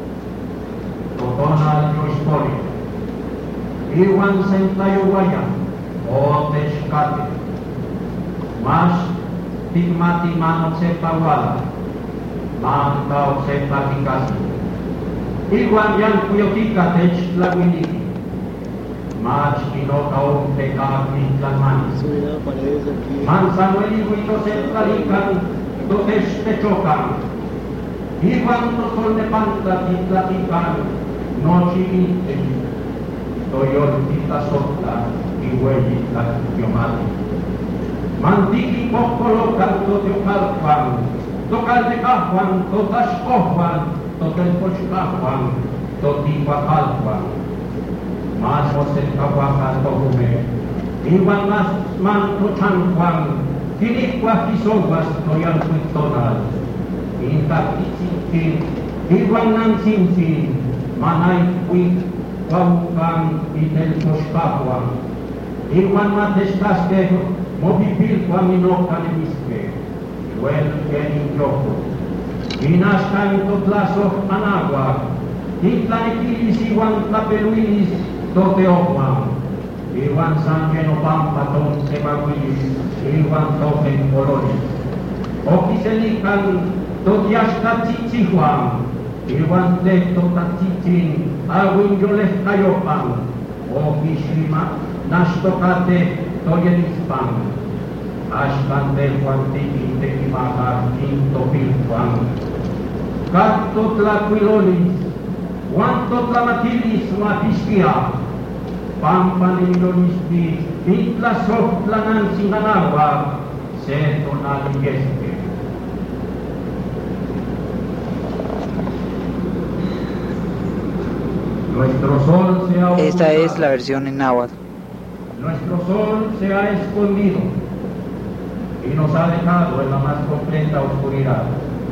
Totonal Yospoli, Iwan Sentayuguaya, O Texcate, Mas Tigmati Manotsepa Wala, Manta Otsepa Ticasi, Iwan Yan Cuyotica Techtlawiniki, Mach Inoca Onteca Mitlanmanis, Mansanueli Huitosentalican, Dotesh Techocan, Iwan Tosol de Panta Titlatican, Nochi Inte, Toyoltita Sotla, y Huellita Yomati. Mantiki Pocolo Canto Teocalpan, Tocaltecajuan, Totashcojuan, Totelpochcajuan, Totihuacalpan, Mas Osetcahuaca Tohume, Iwan Mas Mantochanjuan, Tilicuas Kisoguas Toyalpuitonal, Intacticintin, Iwan Nancintin, Manay Puig, Paucan y Telposcajuan, Iwan Matestasque, Mopipilcuan y Nocanemisque, Huel Kenin Yoco, Inascan Totlazo Anáhuac, Intlanequilis Iwan Tlapeluilis Toteojuan, Iwan San Genopampa Toncebahuilis, Iwan Toten Coloris, Oquiselican Totiasca Chichijuan, Iwan Tecto Tachichin, Aguin Yolef Cayopan, Oquishima, Nastocate, Toyenispan, Ashkan del Juantiki, Tequimacar, Quinto Pilpan, Cacto Tlaquilolis, Cuanto tlamatilis mapisquia, pampa de milonisti, intlasoc planan sin agua, se tonaliquesque. Nuestro sol se ha Esta es la versión en náhuatl. Nuestro sol se ha escondido y nos ha dejado en la más completa oscuridad.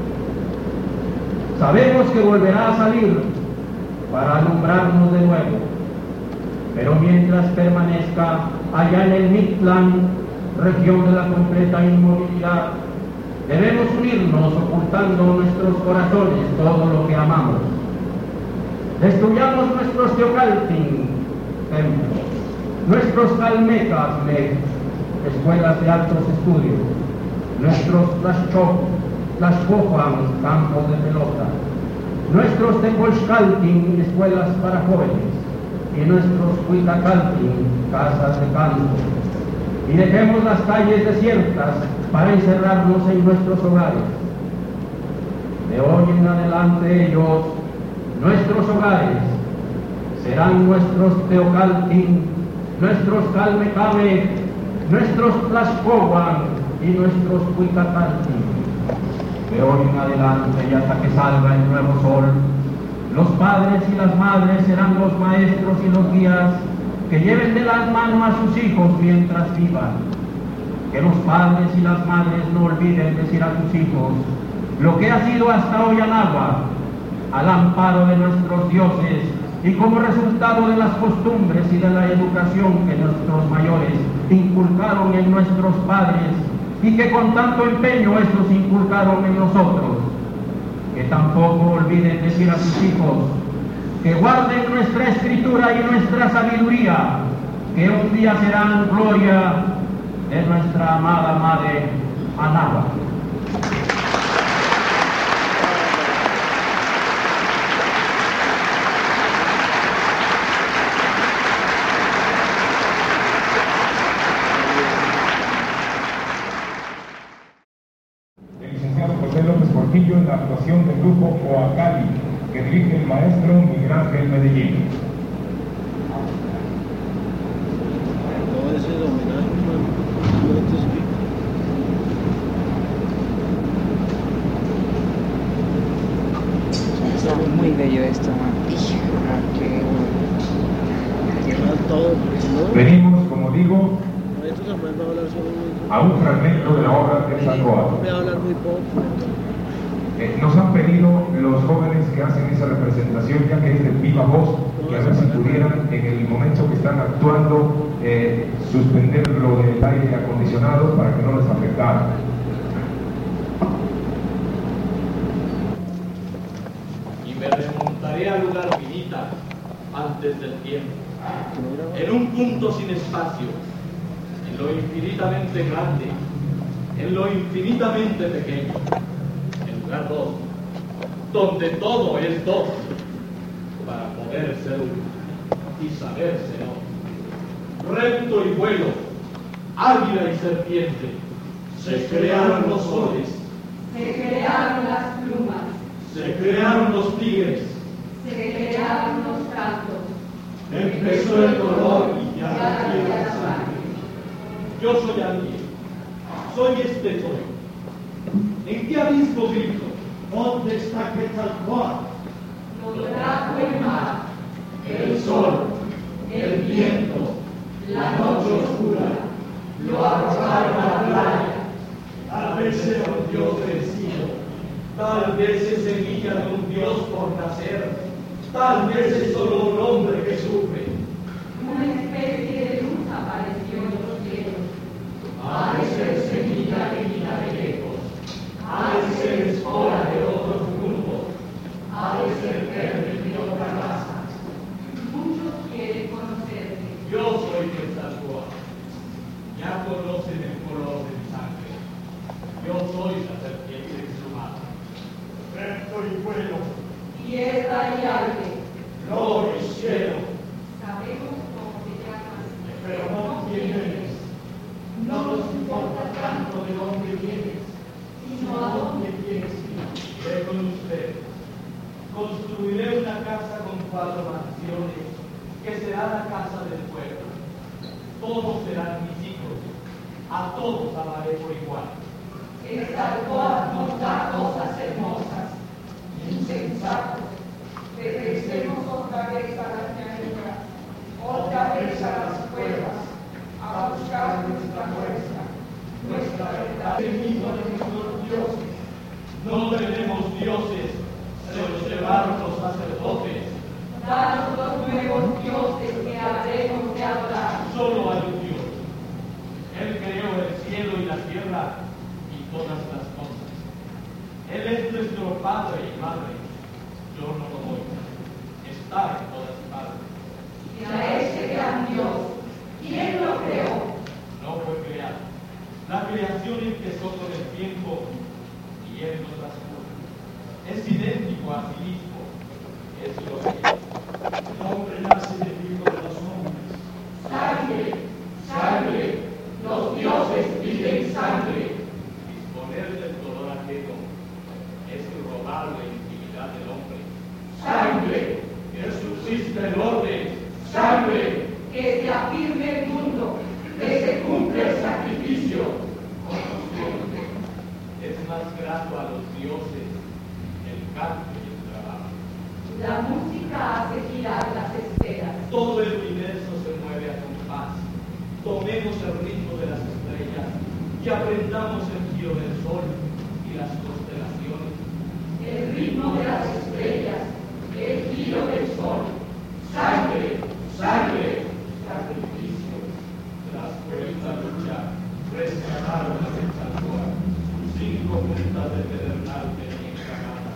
Sabemos que volverá a salir para alumbrarnos de nuevo, pero mientras permanezca allá en el Mictlán, región de la completa inmovilidad, debemos unirnos ocultando nuestros corazones todo lo que amamos. Destruyamos nuestros teocaltin, templos, nuestros calmecas, escuelas de altos estudios, nuestros tlaxcofan, campos de pelota, nuestros tepolxcaltin, escuelas para jóvenes, y nuestros cuitacaltin, casas de canto. Y dejemos las calles desiertas para encerrarnos en nuestros hogares. De hoy en adelante ellos, nuestros hogares, serán nuestros teocaltin, nuestros calmecame, nuestros tlaxcohuan y nuestros cuitacaltin. De hoy en adelante y hasta que salga el nuevo sol, los padres y las madres serán los maestros y los guías que lleven de las manos a sus hijos mientras vivan. Que los padres y las madres no olviden decir a sus hijos lo que ha sido hasta hoy Anáhuac, al amparo de nuestros dioses y como resultado de las costumbres y de la educación que nuestros mayores inculcaron en nuestros padres y que con tanto empeño estos inculcaron en nosotros. Que tampoco olviden decir a sus hijos que guarden nuestra escritura y nuestra sabiduría, que un día serán gloria de nuestra amada madre Anáhuac. En la actuación del grupo Coacali, que dirige el maestro Miguel Ángel Medellín. Está muy bello esto, man. Venimos, como digo, a un fragmento de la obra de Quetzalcóatl. Voy a hablar muy poco. Nos han pedido los jóvenes que hacen esa representación, ya que es de viva voz, que a ver si pudieran, en el momento que están actuando, suspender lo del aire acondicionado para que no les afectara. Y me remontaré al lugar finita antes del tiempo, en un punto sin espacio, en lo infinitamente grande, en lo infinitamente pequeño. Dos, donde todo es dos, para poder ser uno y saberse no. Repto y vuelo, águila y serpiente, se crearon los soles, se crearon las plumas, se crearon los tigres, se crearon los cantos, empezó el color y ya nació la sangre. Yo soy alguien, soy este soy. ¿En qué abismo grito? ¿Dónde está Quetzalcóatl? Lo trajo el mar, el sol, el viento, la noche oscura, lo arrojaron a la playa. Tal vez sea un Dios vencido, tal vez es semilla de un Dios por nacer, tal vez es solo un hombre que sufre. Una especie de luz apareció en los cielos. Ha de ser semilla venida de lejos, ha de ser espora de otros mundos, ha de ser germen de otra raza. Muchos quieren conocerte. Yo soy Quetzalcóatl, ya conocen el color de mi sangre. Yo soy la serpiente exhumada. Repto y vuelo, Tierra y aire. flor y cielo. Sabemos cómo te llamas, Pero no quién eres. no nos importa tanto De dónde vienes, sino a dónde quieres ir. Ve con usted. Construiré una casa con 4 mansiones que será la casa del pueblo. Todos serán mis hijos, a todos amaré por igual. Esta nos da cosas hermosas, insensatos, regresemos otra vez a la llanura, otra vez a las cuevas, a buscar nuestra fuerza, nuestra verdad. El hijo de nuestros dioses. No tenemos dioses, se los llevaron los sacerdotes. Danos los nuevos dioses que habremos de adorar. Solo hay un Dios. Él creó el cielo y la tierra y todas las cosas. Él es nuestro Padre y Madre. Yo no lo doy. Está en todas partes. Y a ese gran Dios, ¿quién lo creó? No fue creado. La creación empezó con el tiempo y él lo transformó. Es idéntico a sí mismo. Es lo que es. El hombre nace del hijo de los hombres. Sangre, sangre, los dioses piden sangre. Disponer del dolor ajeno es robar la intimidad del hombre. Sangre, Que subsista el orden. sangre, que se afirme el mundo, que se cumpla el sacrificio. Es más grato a los dioses el canto y el trabajo. La música hace girar las esferas. Todo el universo se mueve a compás. Tomemos el ritmo de las estrellas y aprendamos el giro del sol y las constelaciones. El ritmo de las estrellas, el giro del sol. Sangre, sangre, Sacrificio. Tras cruenta lucha, rescataron a Quetzalcóatl. 5 puntas de pedernal tenían cagadas.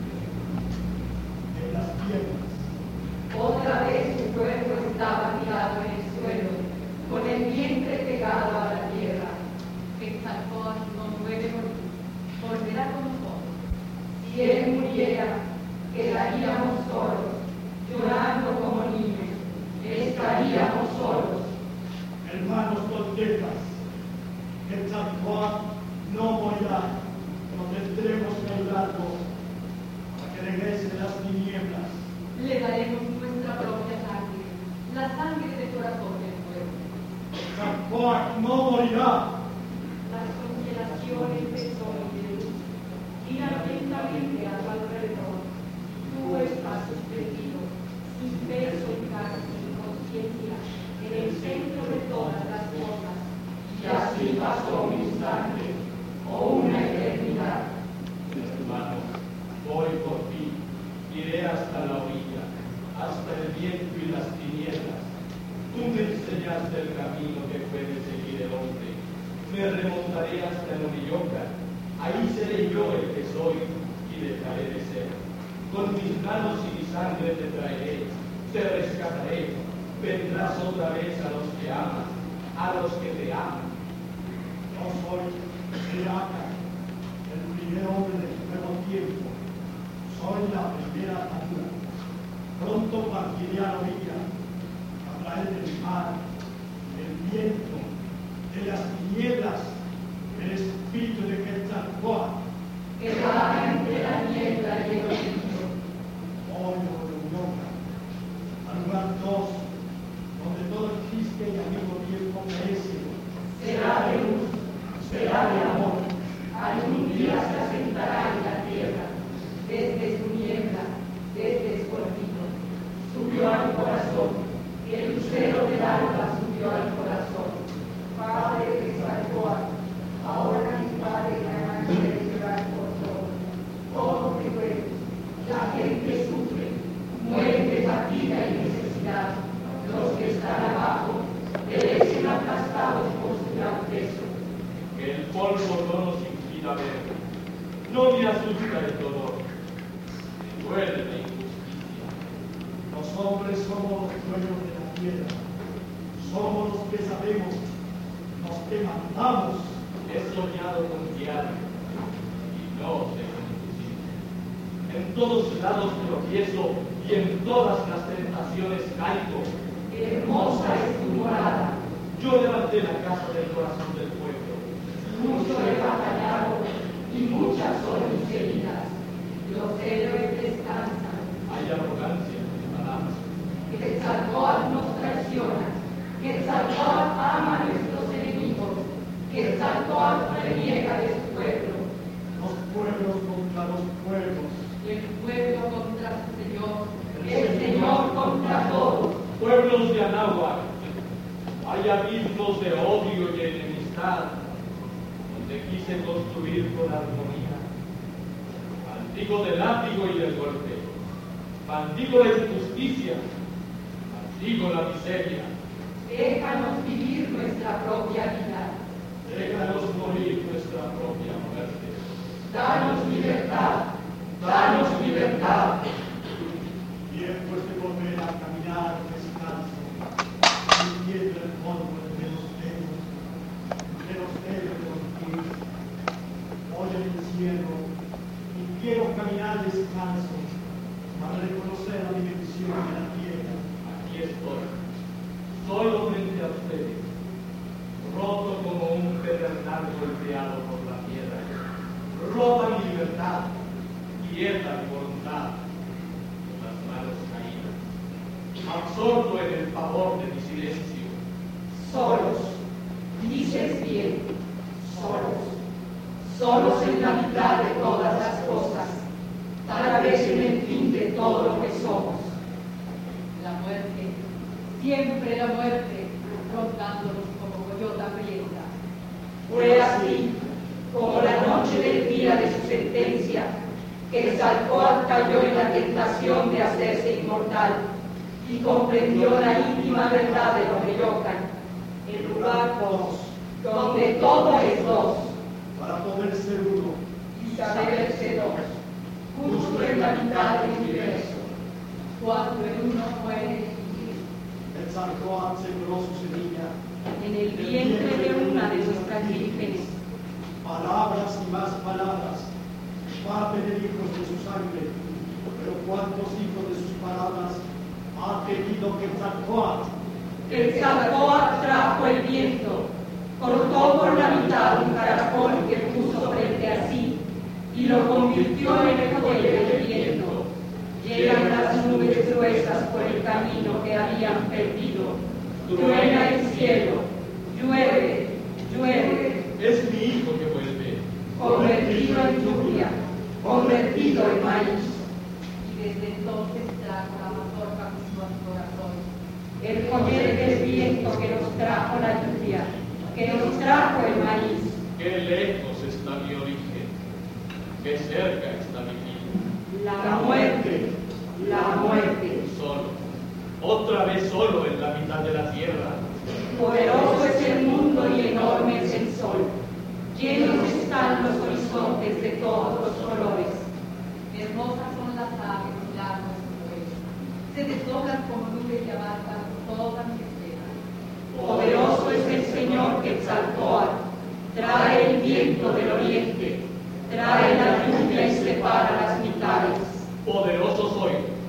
En las piernas. Otra vez su cuerpo estaba tirado en el suelo, con el vientre pegado a la tierra. Quetzalcóatl no puede morir, volverá con nosotros. Si él muriera, quedaríamos solos, llorando como niños. Estaríamos solos. Hermanos toltecas, Quetzalcóatl no morirá. No tendremos que ayudarlo para que regrese de las tinieblas. Le daremos nuestra propia sangre, la sangre del corazón del pueblo. Quetzalcóatl no morirá. Las constelaciones del sol y de luz giran lentamente a su alrededor. Tú estás suspendido, sin peso en carne y conciencia, en el centro de todas las cosas. Y así pasó un instante, o una eternidad. Hermano, voy por ti, iré hasta la orilla, hasta el viento y las tinieblas. Tú me enseñaste el camino que puede seguir el hombre. Me remontaré hasta el Orinoco. Ahí seré yo el que soy y dejaré de ser. Con mis manos y mi sangre te traeré, te rescataré. Vendrás otra vez a los que amas, a los que te aman. Yo soy Shiraka, el primer hombre del nuevo tiempo. Soy la primera natura. Pronto partiré a la orilla, a través del mar, del viento, de las tinieblas, el espíritu de Quetzalcóatl. Que va entre la niebla y el olvido. Hoy por Europa, al lugar 2, donde todo existe y al mismo tiempo merece. Será de luz, será de amor. Algún día se asentará en la tierra. Desde su niebla, desde su olvido, subió al corazón. El lucero del alba subió al corazón. Padre de Quetzalcóatl, ahora mi padre la quiere llorar por todo. Todo que duele, la gente sufre, mueren de fatiga y necesidad. Los que están abajo perecen aplastados por su gran peso. Que el polvo no nos impida ver. No me asusta el dolor. Me duele la injusticia. Los hombres somos los dueños de la tierra. Somos los que sabemos, los que mandamos. He soñado con diario y no tengo suficiente. En todos lados tropiezo y en todas las tentaciones caigo. Hermosa es tu morada. Yo levanté la casa del corazón del pueblo. Mucho he batallado y muchas son mis heridas. Los héroes descansan. Hay arrogancia en mi palabra. Quetzalcóatl ama a nuestros enemigos, Quetzalcóatl reniega de su pueblo. Los pueblos contra los pueblos. El pueblo contra su Señor, el Señor contra todos. Pueblos de Anáhuac, hay abismos de odio y enemistad, donde quise construir con armonía. Maldigo del látigo y del golpe, maldigo la injusticia, maldigo la miseria. Déjanos vivir nuestra propia vida. Déjanos morir nuestra propia muerte. Danos libertad, danos libertad. Tiempo es de volver a caminar descalzo, sintiendo el polvo entre los dedos de los pies. Hoy en el cielo, y quiero caminar descalzo para reconocer la dimensión de la tierra. Aquí estoy, solo frente a ustedes, roto como un pedernal golpeado por la piedra. Rota mi libertad, quieta mi voluntad, con las manos caídas, absorto en el pavor de mi silencio. Solos, dices bien, solos en la mitad de todas las cosas, tal vez en el fin de todo lo que somos. La muerte, siempre la muerte, rondándonos como coyota hambrienta. Fue así, como la noche del día de su sentencia, que Quetzalcóatl cayó en la tentación de hacerse inmortal y comprendió la íntima verdad de Lomeyocan, el lugar dos, donde todo es dos, Para poder ser uno, y saberse dos, justo en la mitad del universo. Cuando el uno muere, Quetzalcóatl sembró su semilla. En el vientre de una de nuestras vírgenes, Palabras y más palabras parten de hijos de su sangre, pero ¿cuántos hijos de sus palabras ha tenido Quetzalcóatl? Quetzalcóatl trajo el viento, cortó por la mitad un caracol que puso frente a sí y lo convirtió en el cuello del viento. Llegan las nubes gruesas por el camino que habían perdido. Truena el cielo, llueve, llueve. Es mi hijo que vuelve. Convertido en lluvia, convertido en maíz. y desde entonces trajo la mazorca junto a su corazón. El joyel del viento que nos trajo la lluvia, que nos trajo el maíz. Qué lejos está mi origen, qué cerca está mi fin. La muerte, la muerte. Solo, otra vez solo en la mitad de la tierra. Poderoso es el mundo y enorme es el sol. Llenos están los horizontes de todos los colores. Hermosas son las aves y largos sus vuelos. Se desdoblan como nubes y abarcan todas mis esferas. Poderoso es el Señor Quetzalcóatl. Trae el viento del oriente, trae la lluvia y separa las mitades. Poderoso soy,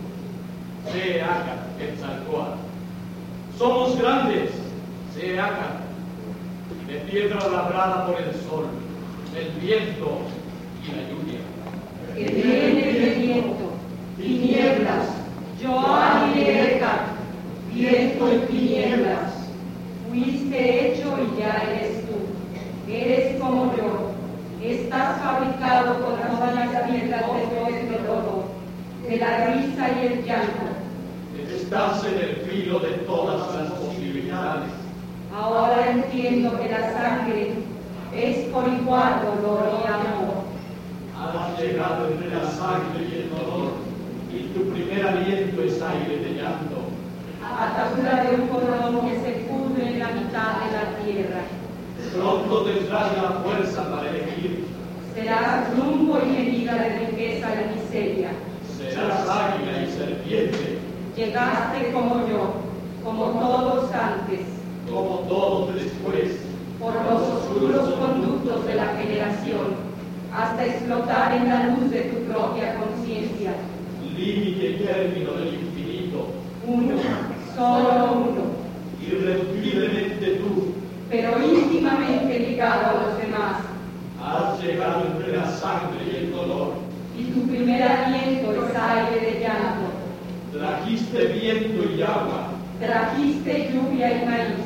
Seaca, Quetzalcóatl. Somos grandes, Seaca, de piedra labrada por el sol, el viento y la lluvia. Que viene el viento, tinieblas, Joan y Eca, viento y tinieblas. Fuiste hecho y ya eres tú. Eres como yo. Estás fabricado con todas las piedras del dolor, de la risa y el llanto. Estás en el filo de todas las posibilidades. Ahora entiendo que la sangre es por igual dolor y amor. Has llegado entre la sangre y el dolor, y tu primer aliento es aire de llanto. Atadura de un cordón que se pudre en la mitad de la tierra. Pronto tendrás la fuerza para elegir. Serás rumbo y medida de riqueza y miseria. Serás águila y serpiente. Llegaste como yo, como todos antes, como todos después, por los oscuros conductos de la generación, hasta explotar en la luz de tu propia conciencia. Límite y término del infinito. Uno, solo uno. Irreduciblemente tú, pero íntimamente ligado a los demás. Has llegado entre la sangre y el dolor. Y tu primer aliento es aire de llanto. Trajiste viento y agua. Trajiste lluvia y maíz.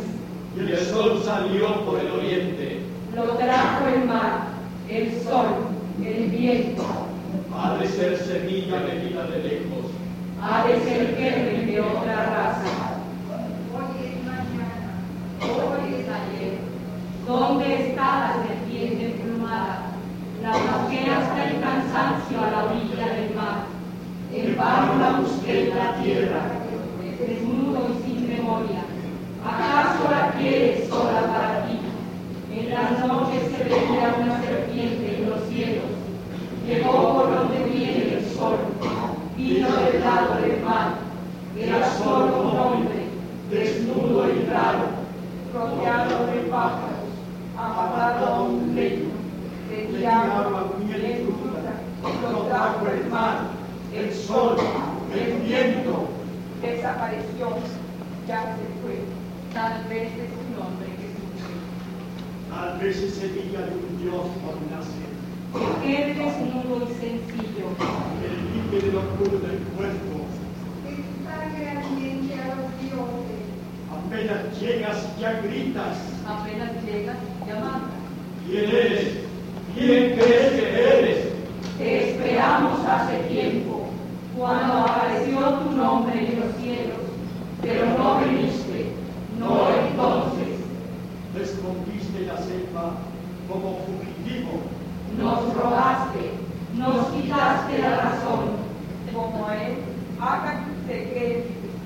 y el sol salió por el oriente. Lo trajo el mar, el sol, el viento. Ha de ser semilla venida de lejos. Ha de ser germen de otra raza. Hoy es mañana, Hoy es ayer. ¿Dónde está la serpiente emplumada? La busqué hasta el cansancio a la orilla del mar. En vano la busqué en la tierra, desnudo y sin memoria. ¿Acaso la quieres sola para ti? En las noches se veía una serpiente en los cielos. Llegó por donde viene el sol, vino del lado del mar. Era solo un hombre, desnudo y raro, rodeado de pájaros, amarrado a un lecho. Tenía agua bien cruda, lo trajo el mar, el sol, el viento. Desapareció, ya se fue. Tal vez es un hombre que sufre. Tal vez ese día de un Dios por nacer. Que quede desnudo y sencillo. El límite de locura del cuerpo. que tu sangre alimente a los dioses. Apenas llegas ya gritas. Apenas llegas, llamas. ¿Quién eres? ¿Quién crees que eres? Te esperamos hace tiempo, cuando apareció tu nombre en los cielos, pero no viniste, no entonces. Te escondiste en la selva como fugitivo. Nos robaste, nos quitaste la razón. Como él, haga que usted quede.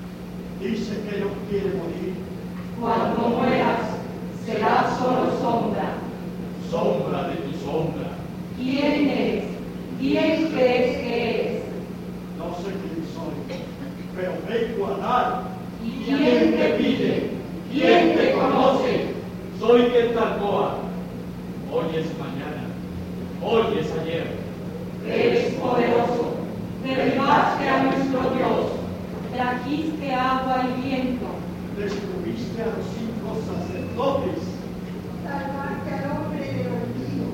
Dice que no quiere morir. Cuando mueras, serás solo sombra. Sombra de tu sombra. ¿Quién eres? ¿Quién crees que eres? No sé quién soy, pero vengo a dar. ¿Y quién te pide? ¿Quién te conoce? Soy Quetzalcóatl. Hoy es mañana. Hoy es ayer. Eres poderoso, derribaste a nuestro Dios, trajiste agua y viento. Destruiste a los 5 sacerdotes. Salvaste al hombre del olvido.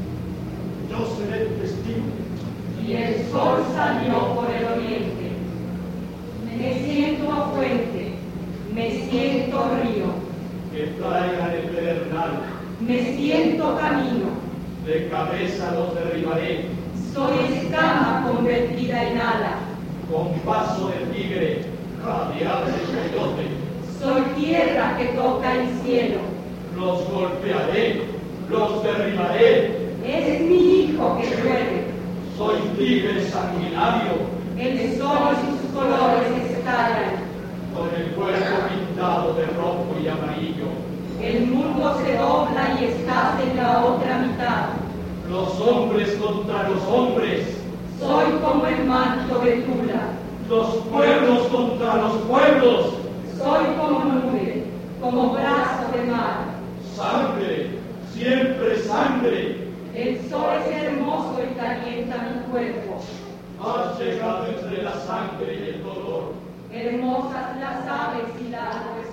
Yo seré tu testigo. Y el sol salió por el oriente. Me siento a fuente, me siento río, Que traigan el pedernal. me siento camino. De cabeza los derribaré. Soy escama convertida en ala. Con paso de tigre, radial de coyote. Soy tierra que toca el cielo. Los golpearé, los derribaré. Es mi hijo que llueve. Soy tigre sanguinario. El sol y sus colores estallan. Con el cuerpo pintado de rojo y amarillo. El mundo se dobla y estás en la otra mitad. Los hombres contra los hombres. Soy como el manto de Tula. Los pueblos contra los pueblos. Soy como nube, como brazo de mar. Sangre, siempre sangre. El sol es hermoso y calienta mi cuerpo. Has llegado entre la sangre y el dolor. Hermosas las aves y la agua